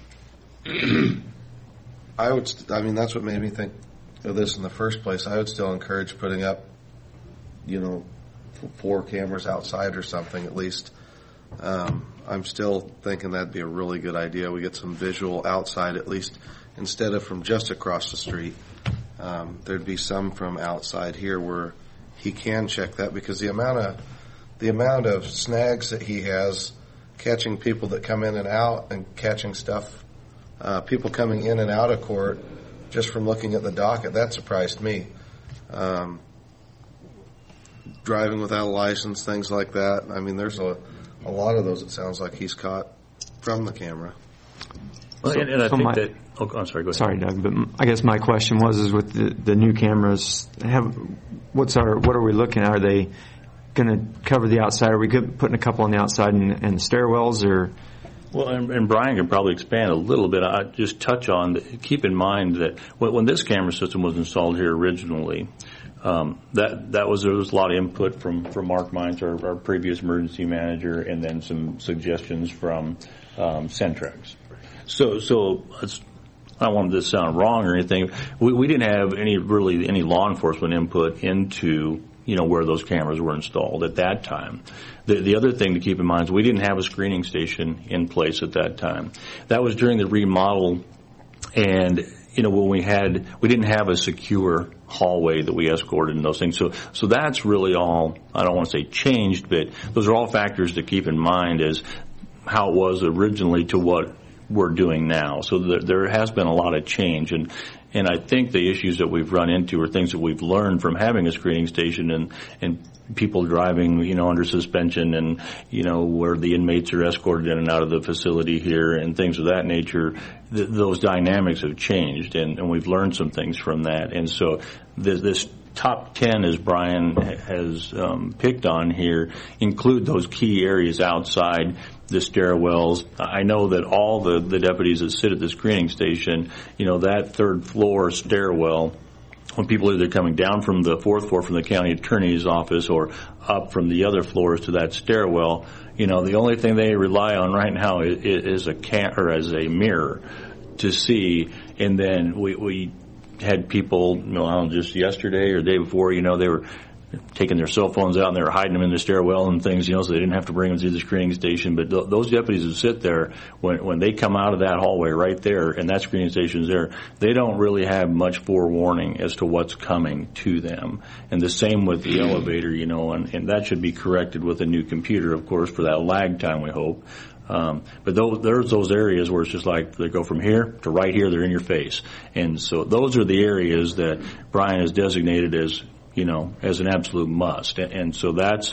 That's what made me think of this in the first place. I would still encourage putting up, 4 cameras outside or something at least. I'm still thinking that'd be a really good idea. We get some visual outside at least, instead of from just across the street. There'd be some from outside here where he can check that, because the amount of snags that he has catching people that come in and out, and catching stuff, people coming in and out of court just from looking at the docket, that surprised me. Driving without a license, things like that. There's a lot of those, it sounds like he's caught from the camera. Well, and I think that. Oh, I'm sorry. Go ahead. Sorry, Doug. But I guess my question was with the new cameras, what are we looking at? Are they going to cover the outside? Are we putting a couple on the outside and the stairwells, or? Well, and Brian can probably expand a little bit. I just touch on. Keep in mind that when this camera system was installed here originally, there was a lot of input from Mark Mines, our previous emergency manager, and then some suggestions from Centrex. So I don't want this to sound wrong or anything. We didn't have any law enforcement input into where those cameras were installed at that time. The other thing to keep in mind is we didn't have a screening station in place at that time. That was during the remodel, and when we didn't have a secure hallway that we escorted and those things. So that's really all, I don't want to say changed, but those are all factors to keep in mind as how it was originally to what we're doing now. So there has been a lot of change, and I think the issues that we've run into are things that we've learned from having a screening station and people driving, under suspension, and where the inmates are escorted in and out of the facility here and things of that nature. Those dynamics have changed, and we've learned some things from that. And so this top 10, as Brian has picked on here, include those key areas outside the stairwells. I know that all the deputies that sit at the screening station, that third floor stairwell, when people are either coming down from the fourth floor from the county attorney's office or up from the other floors to that stairwell, the only thing they rely on right now is a mirror to see. And then we had people, just yesterday or the day before, they were taking their cell phones out and they were hiding them in the stairwell and things, so they didn't have to bring them through the screening station. But those deputies who sit there, when they come out of that hallway right there and that screening station's there, they don't really have much forewarning as to what's coming to them. And the same with the elevator, and that should be corrected with a new computer, of course, for that lag time, we hope. But there's those areas where it's just like they go from here to right here, they're in your face. And so those are the areas that Brian has designated as an absolute must. And so that's,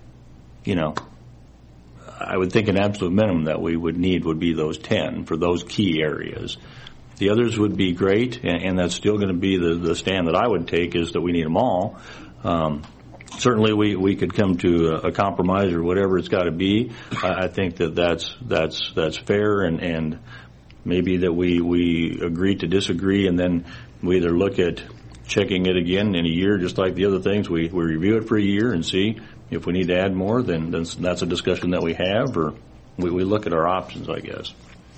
I would think an absolute minimum that we would need would be those 10 for those key areas. The others would be great, and that's still going to be the stand that I would take, is that we need them all. Certainly we could come to a compromise or whatever it's got to be. I think that's fair, and maybe that we agree to disagree, and then we either look at checking it again in a year, just like the other things. We review it for a year and see if we need to add more, then that's a discussion that we have, or we look at our options, I guess.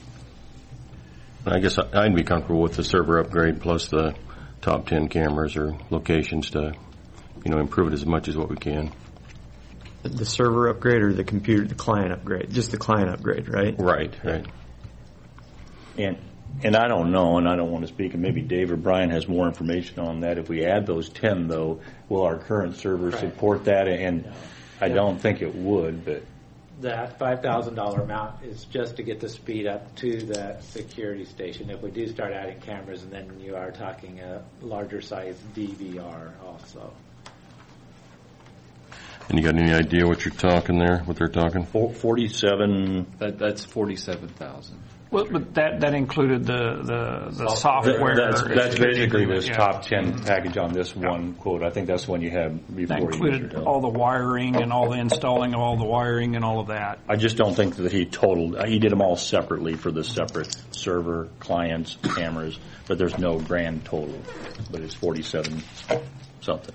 I guess I'd be comfortable with the server upgrade plus the top 10 cameras or locations to, improve it as much as what we can. The server upgrade or the client upgrade? Just the client upgrade, right? Right. And I don't know, and I don't want to speak, and maybe Dave or Brian has more information on that. If we add those 10, though, will our current server support that? And I don't think it would, but that $5,000 amount is just to get the speed up to that security station. If we do start adding cameras, and then you are talking a larger size DVR also. And you got any idea what you're talking there? What they're talking? 47. That's 47,000. Well, but that included the software. That's basically this top 10 package on this one quote. I think that's the one you had before. That included all the wiring and all the installing of all the wiring and all of that. I just don't think that he did them all separately for the separate server, clients, cameras, but there's no grand total. But it's 47 something.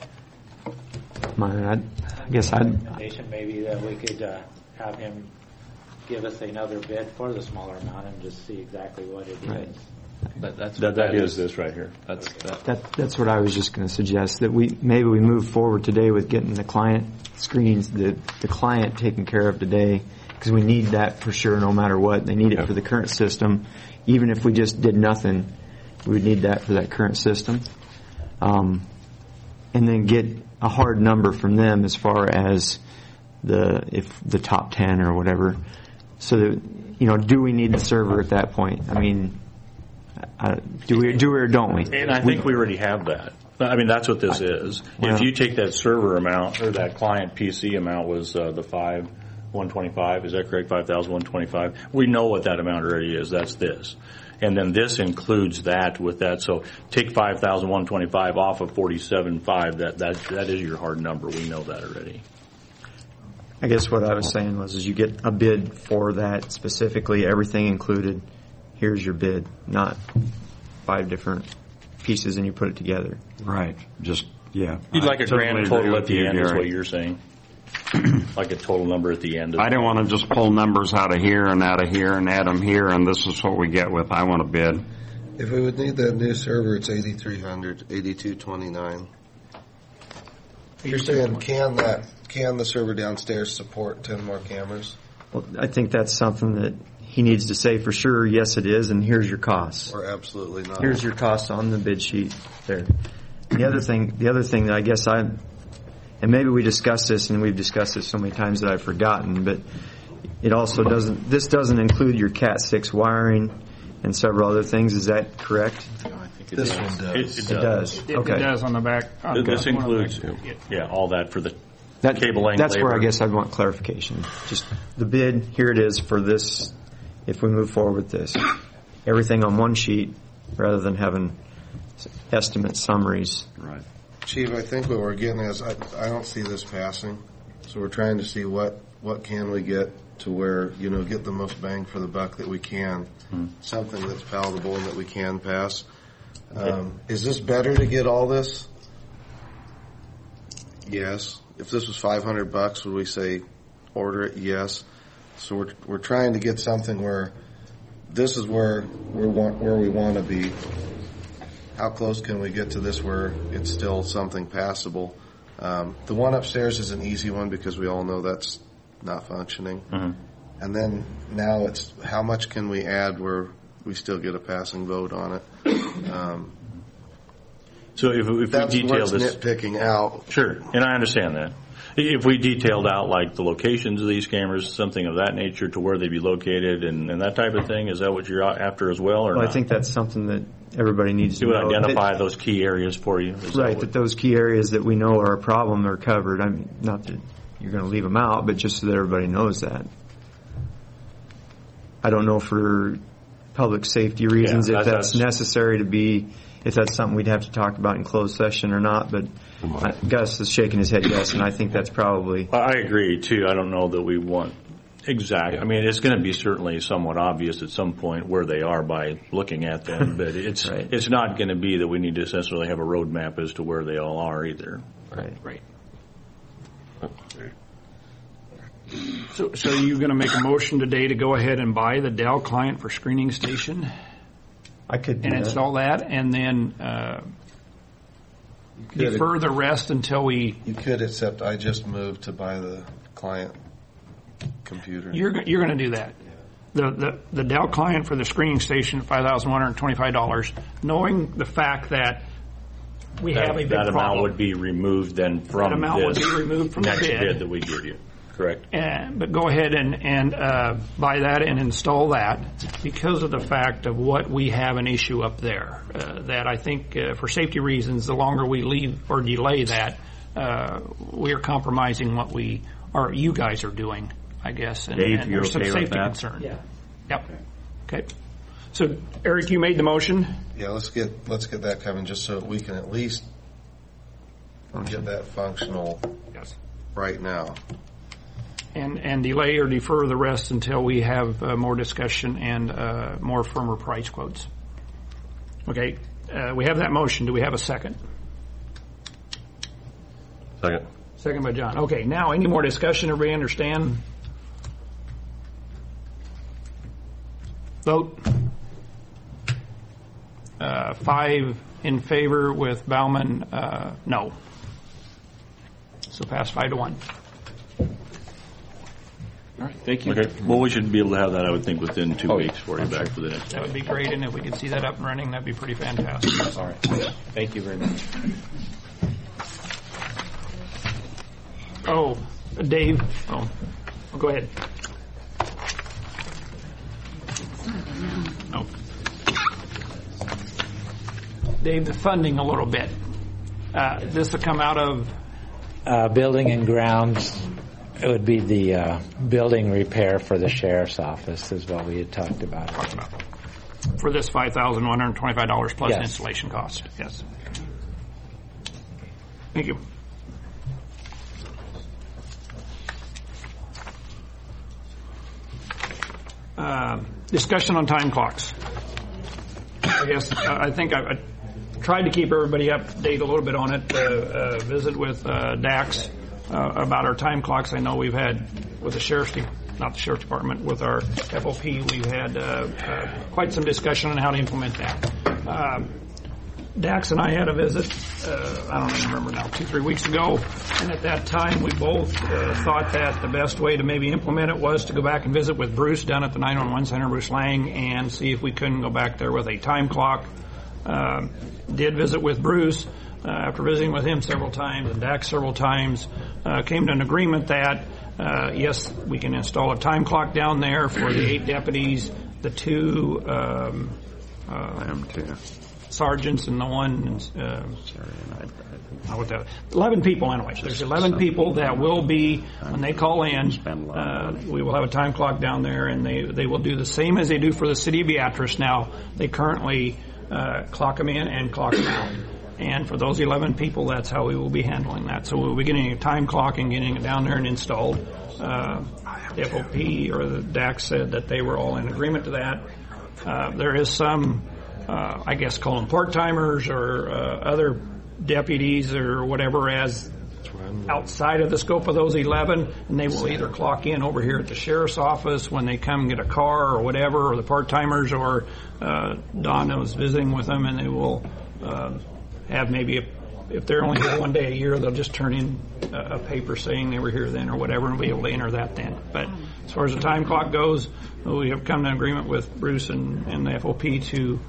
I guess maybe that we could have him give us another bid for the smaller amount and just see exactly what it is. That is this right here. That's what I was just going to suggest, that we move forward today with getting the client screens, the client taken care of today, because we need that for sure no matter what. They need it for the current system. Even if we just did nothing, we would need that for that current system. And then get a hard number from them as far as if the top 10 or whatever. So that, do we need the server at that point? I mean, do we or don't we? And I think we already have that. I mean, that's what this is. Yeah. If you take that server amount, or that client PC amount was the 5,125, is that correct? 5,125. We know what that amount already is. That's this. And then this includes that with that. So take 5,125 off of 47.5. That is your hard number. We know that already. I guess what I was saying was you get a bid for that specifically, everything included. Here's your bid, not 5 different pieces and you put it together. Right. Just Yeah. You'd like a totally grand agree total with at the you, end is Gary. what you're saying? Like a total number at the end. I didn't want to just pull numbers out of here and out of here and add them here, and this is what we get with. I want to bid. If we would need that new server, it's 8,300, 8,229. You're saying can the server downstairs support 10 more cameras? Well, I think that's something that he needs to say for sure, yes it is, and here's your costs. Or absolutely not? Here's your costs on the bid sheet there. The other thing that I guess and maybe we discussed this, and we've discussed this so many times that I've forgotten, but it also this doesn't include your Cat 6 wiring and several other things. Is that correct? This one does. It does. Okay. It does on the back. This includes, all that for the cabling. That's labor. where I guess I'd want clarification. Just the bid, here it is for this, if we move forward with this. Everything on one sheet rather than having estimate summaries. Right. Chief, I think what we're getting is I don't see this passing, so we're trying to see what can we get to where, get the most bang for the buck that we can, something that's palatable and that we can pass. Is this better to get all this? Yes. If this was $500, would we say order it? Yes. So we're trying to get something where this is where we want to be. How close can we get to this where it's still something passable? The one upstairs is an easy one because we all know that's not functioning. Mm-hmm. And then now it's how much can we add where we still get a passing vote on it? So if we detail this, nitpicking out. Sure, and I understand that. If we detailed out like the locations of these cameras, something of that nature, to where they'd be located and that type of thing, is that what you're after as well, or Well, not? I think that's something that everybody needs to You would know. identify those key areas for you. Is Right, that those key areas that we know are a problem are covered. I mean, not that you're going to leave them out, but just so that everybody knows that. I don't know for public safety reasons if that's necessary to be, if that's something we'd have to talk about in closed session or not, but Gus is shaking his head yes, and I think that's probably... I agree, too. I don't know that we want exact. I mean, it's going to be certainly somewhat obvious at some point where they are by looking at them, but it's it's not going to be that we need to necessarily have a roadmap as to where they all are either. Right. So you're going to make a motion today to go ahead and buy the Dell client for screening station? I could do and that. install that, and then defer the rest until we... You could, except I just moved to buy the client computer. You're going to do that. The Dell client for the screening station, $5,125, knowing the fact that we have a big problem. That amount would be removed then from That amount would be removed from the next bid. bid that we give you. Correct. But go ahead and buy that and install that because of the fact of what we have an issue up there. That I think for safety reasons, the longer we leave or delay that, we are compromising what you guys are doing, I guess. And, Dave, and you there's some okay with safety that? concern. Yeah. Yep. Okay. So Eric, you made the motion. Yeah, let's get that coming just so we can at least get that functional right now. And delay or defer the rest until we have more discussion and more firmer price quotes. Okay, we have that motion. Do we have a second? Second. Second by John. Okay, now any more discussion? Everybody understand? Vote. 5 in favor with Bauman, no. So pass 5-1. All right, thank you. Okay. Well, we should be able to have that, I would think, within 2 weeks for you back for the next. That would be great, and if we could see that up and running, that'd be pretty fantastic. All right. Thank you very much. Oh, Dave. Oh, go ahead. Oh. Dave, the funding a little bit. This will come out of building and grounds. It would be the building repair for the sheriff's office is what we had talked about. For this $5,125 plus Yes. installation cost. Yes. Thank you. Discussion on time clocks. I guess I think I tried tried to keep everybody up to date a little bit on it. Visit with Dax about our time clocks. I know we've had with the sheriff's department, with our FOP, we've had quite some discussion on how to implement that. Dax and I had a visit, I don't even remember now, 2-3 weeks ago, and at that time we both thought that the best way to maybe implement it was to go back and visit with Bruce down at the 911 center, Bruce Lang, and see if we couldn't go back there with a time clock. Did visit with Bruce. After visiting with him several times and Dax several times, came to an agreement that yes, we can install a time clock down there for the 8 deputies, the 2 sergeants, and the one 11 people anyway. There's 11 people that will be, when they call in, we will have a time clock down there, and they will do the same as they do for the city of Beatrice. Now, they currently clock them in and clock them out. And for those 11 people, that's how we will be handling that. So we'll be getting a time clock and getting it down there and installed. The FOP or the DAX said that they were all in agreement to that. There is some, I guess, call them part-timers or other deputies or whatever as outside of the scope of those 11, and they will either clock in over here at the sheriff's office when they come get a car or whatever, or the part-timers, or Donna was visiting with them, and they will have maybe, if they're only here one day a year, they'll just turn in a paper saying they were here then or whatever, and be able to enter that then. But as far as the time clock goes, we have come to an agreement with Bruce and the FOP to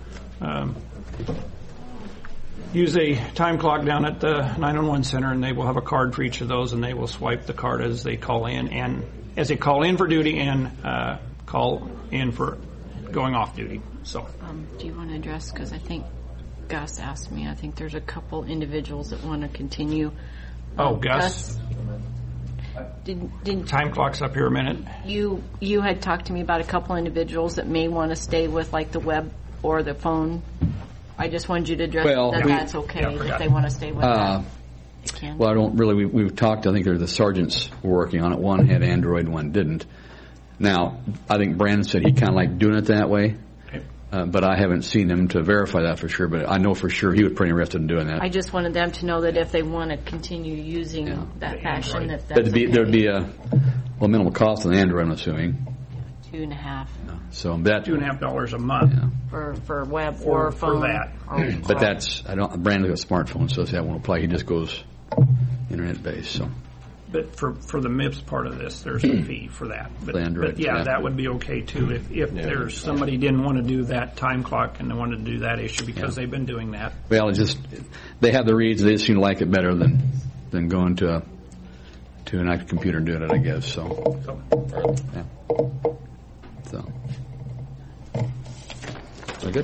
use a time clock down at the 911 center, and they will have a card for each of those, and they will swipe the card as they call in, and as they call in for duty and call in for going off duty. So, do you want to address, because I think Gus asked me, I think there's a couple individuals that want to continue. Gus? Didn't time clock's up here a minute. You had talked to me about a couple individuals that may want to stay with like the web or the phone. I just wanted you to address that's okay if they want to stay with that. They can. Well, I don't really. We've talked. I think the sergeants were working on it. One had Android, one didn't. Now, I think Brandon said he kind of liked doing it that way. But I haven't seen him to verify that for sure. But I know for sure he was pretty interested in doing that. I just wanted them to know that if they want to continue using that fashion, that's but there'd be a minimal cost on the Android, I'm assuming. $2.50. So that $2.50 a month for web or phone. For that. But that's Brandon's got a smartphone, so that won't apply. He just goes internet based. So. But for the MIPS part of this, there's a fee for that. But that would be okay too if there's somebody didn't want to do that time clock and they wanted to do that issue because they've been doing that. Well, they have the reads. They just seem to like it better than going to an actual computer and doing it, I guess. So. Is that good?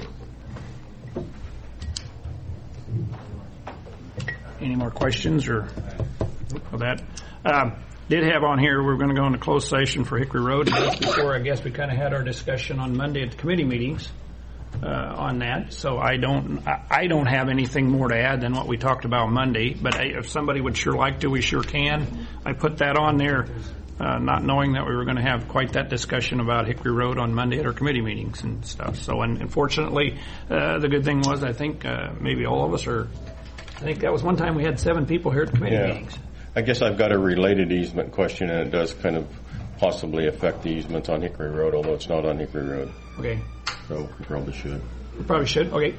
Any more questions or for that? Did have on here, we're going to go into closed session for Hickory Road. Just before, I guess we kind of had our discussion on Monday at the committee meetings on that. So I don't have anything more to add than what we talked about Monday. But if somebody would sure like to, we sure can. I put that on there, not knowing that we were going to have quite that discussion about Hickory Road on Monday at our committee meetings and stuff. So, and unfortunately, the good thing was I think maybe all of us are. I think that was one time we had 7 people here at the committee meetings. I guess I've got a related easement question, and it does kind of possibly affect the easements on Hickory Road, although it's not on Hickory Road. Okay. So we probably should. We probably should. Okay.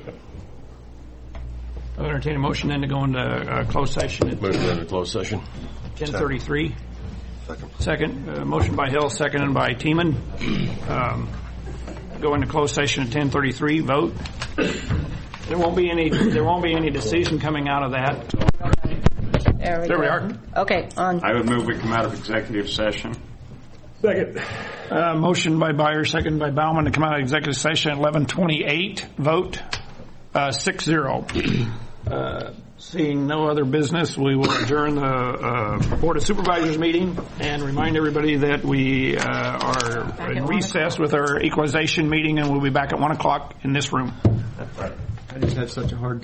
I'll entertain a motion then to go into closed session. Move into closed session. 10:33. Second. Motion by Hill, seconded by Tiemann. Go into closed session at 10:33. Vote. There won't be any decision coming out of that. There we are. Okay, on. I would move we come out of executive session. Second. Motion by Byers, second by Bauman to come out of executive session at 11:28. Vote 6-0. Seeing no other business, we will adjourn the Board of Supervisors meeting and remind everybody that we are in recess with our equalization meeting, and we'll be back at 1 o'clock in this room. I just had such a hard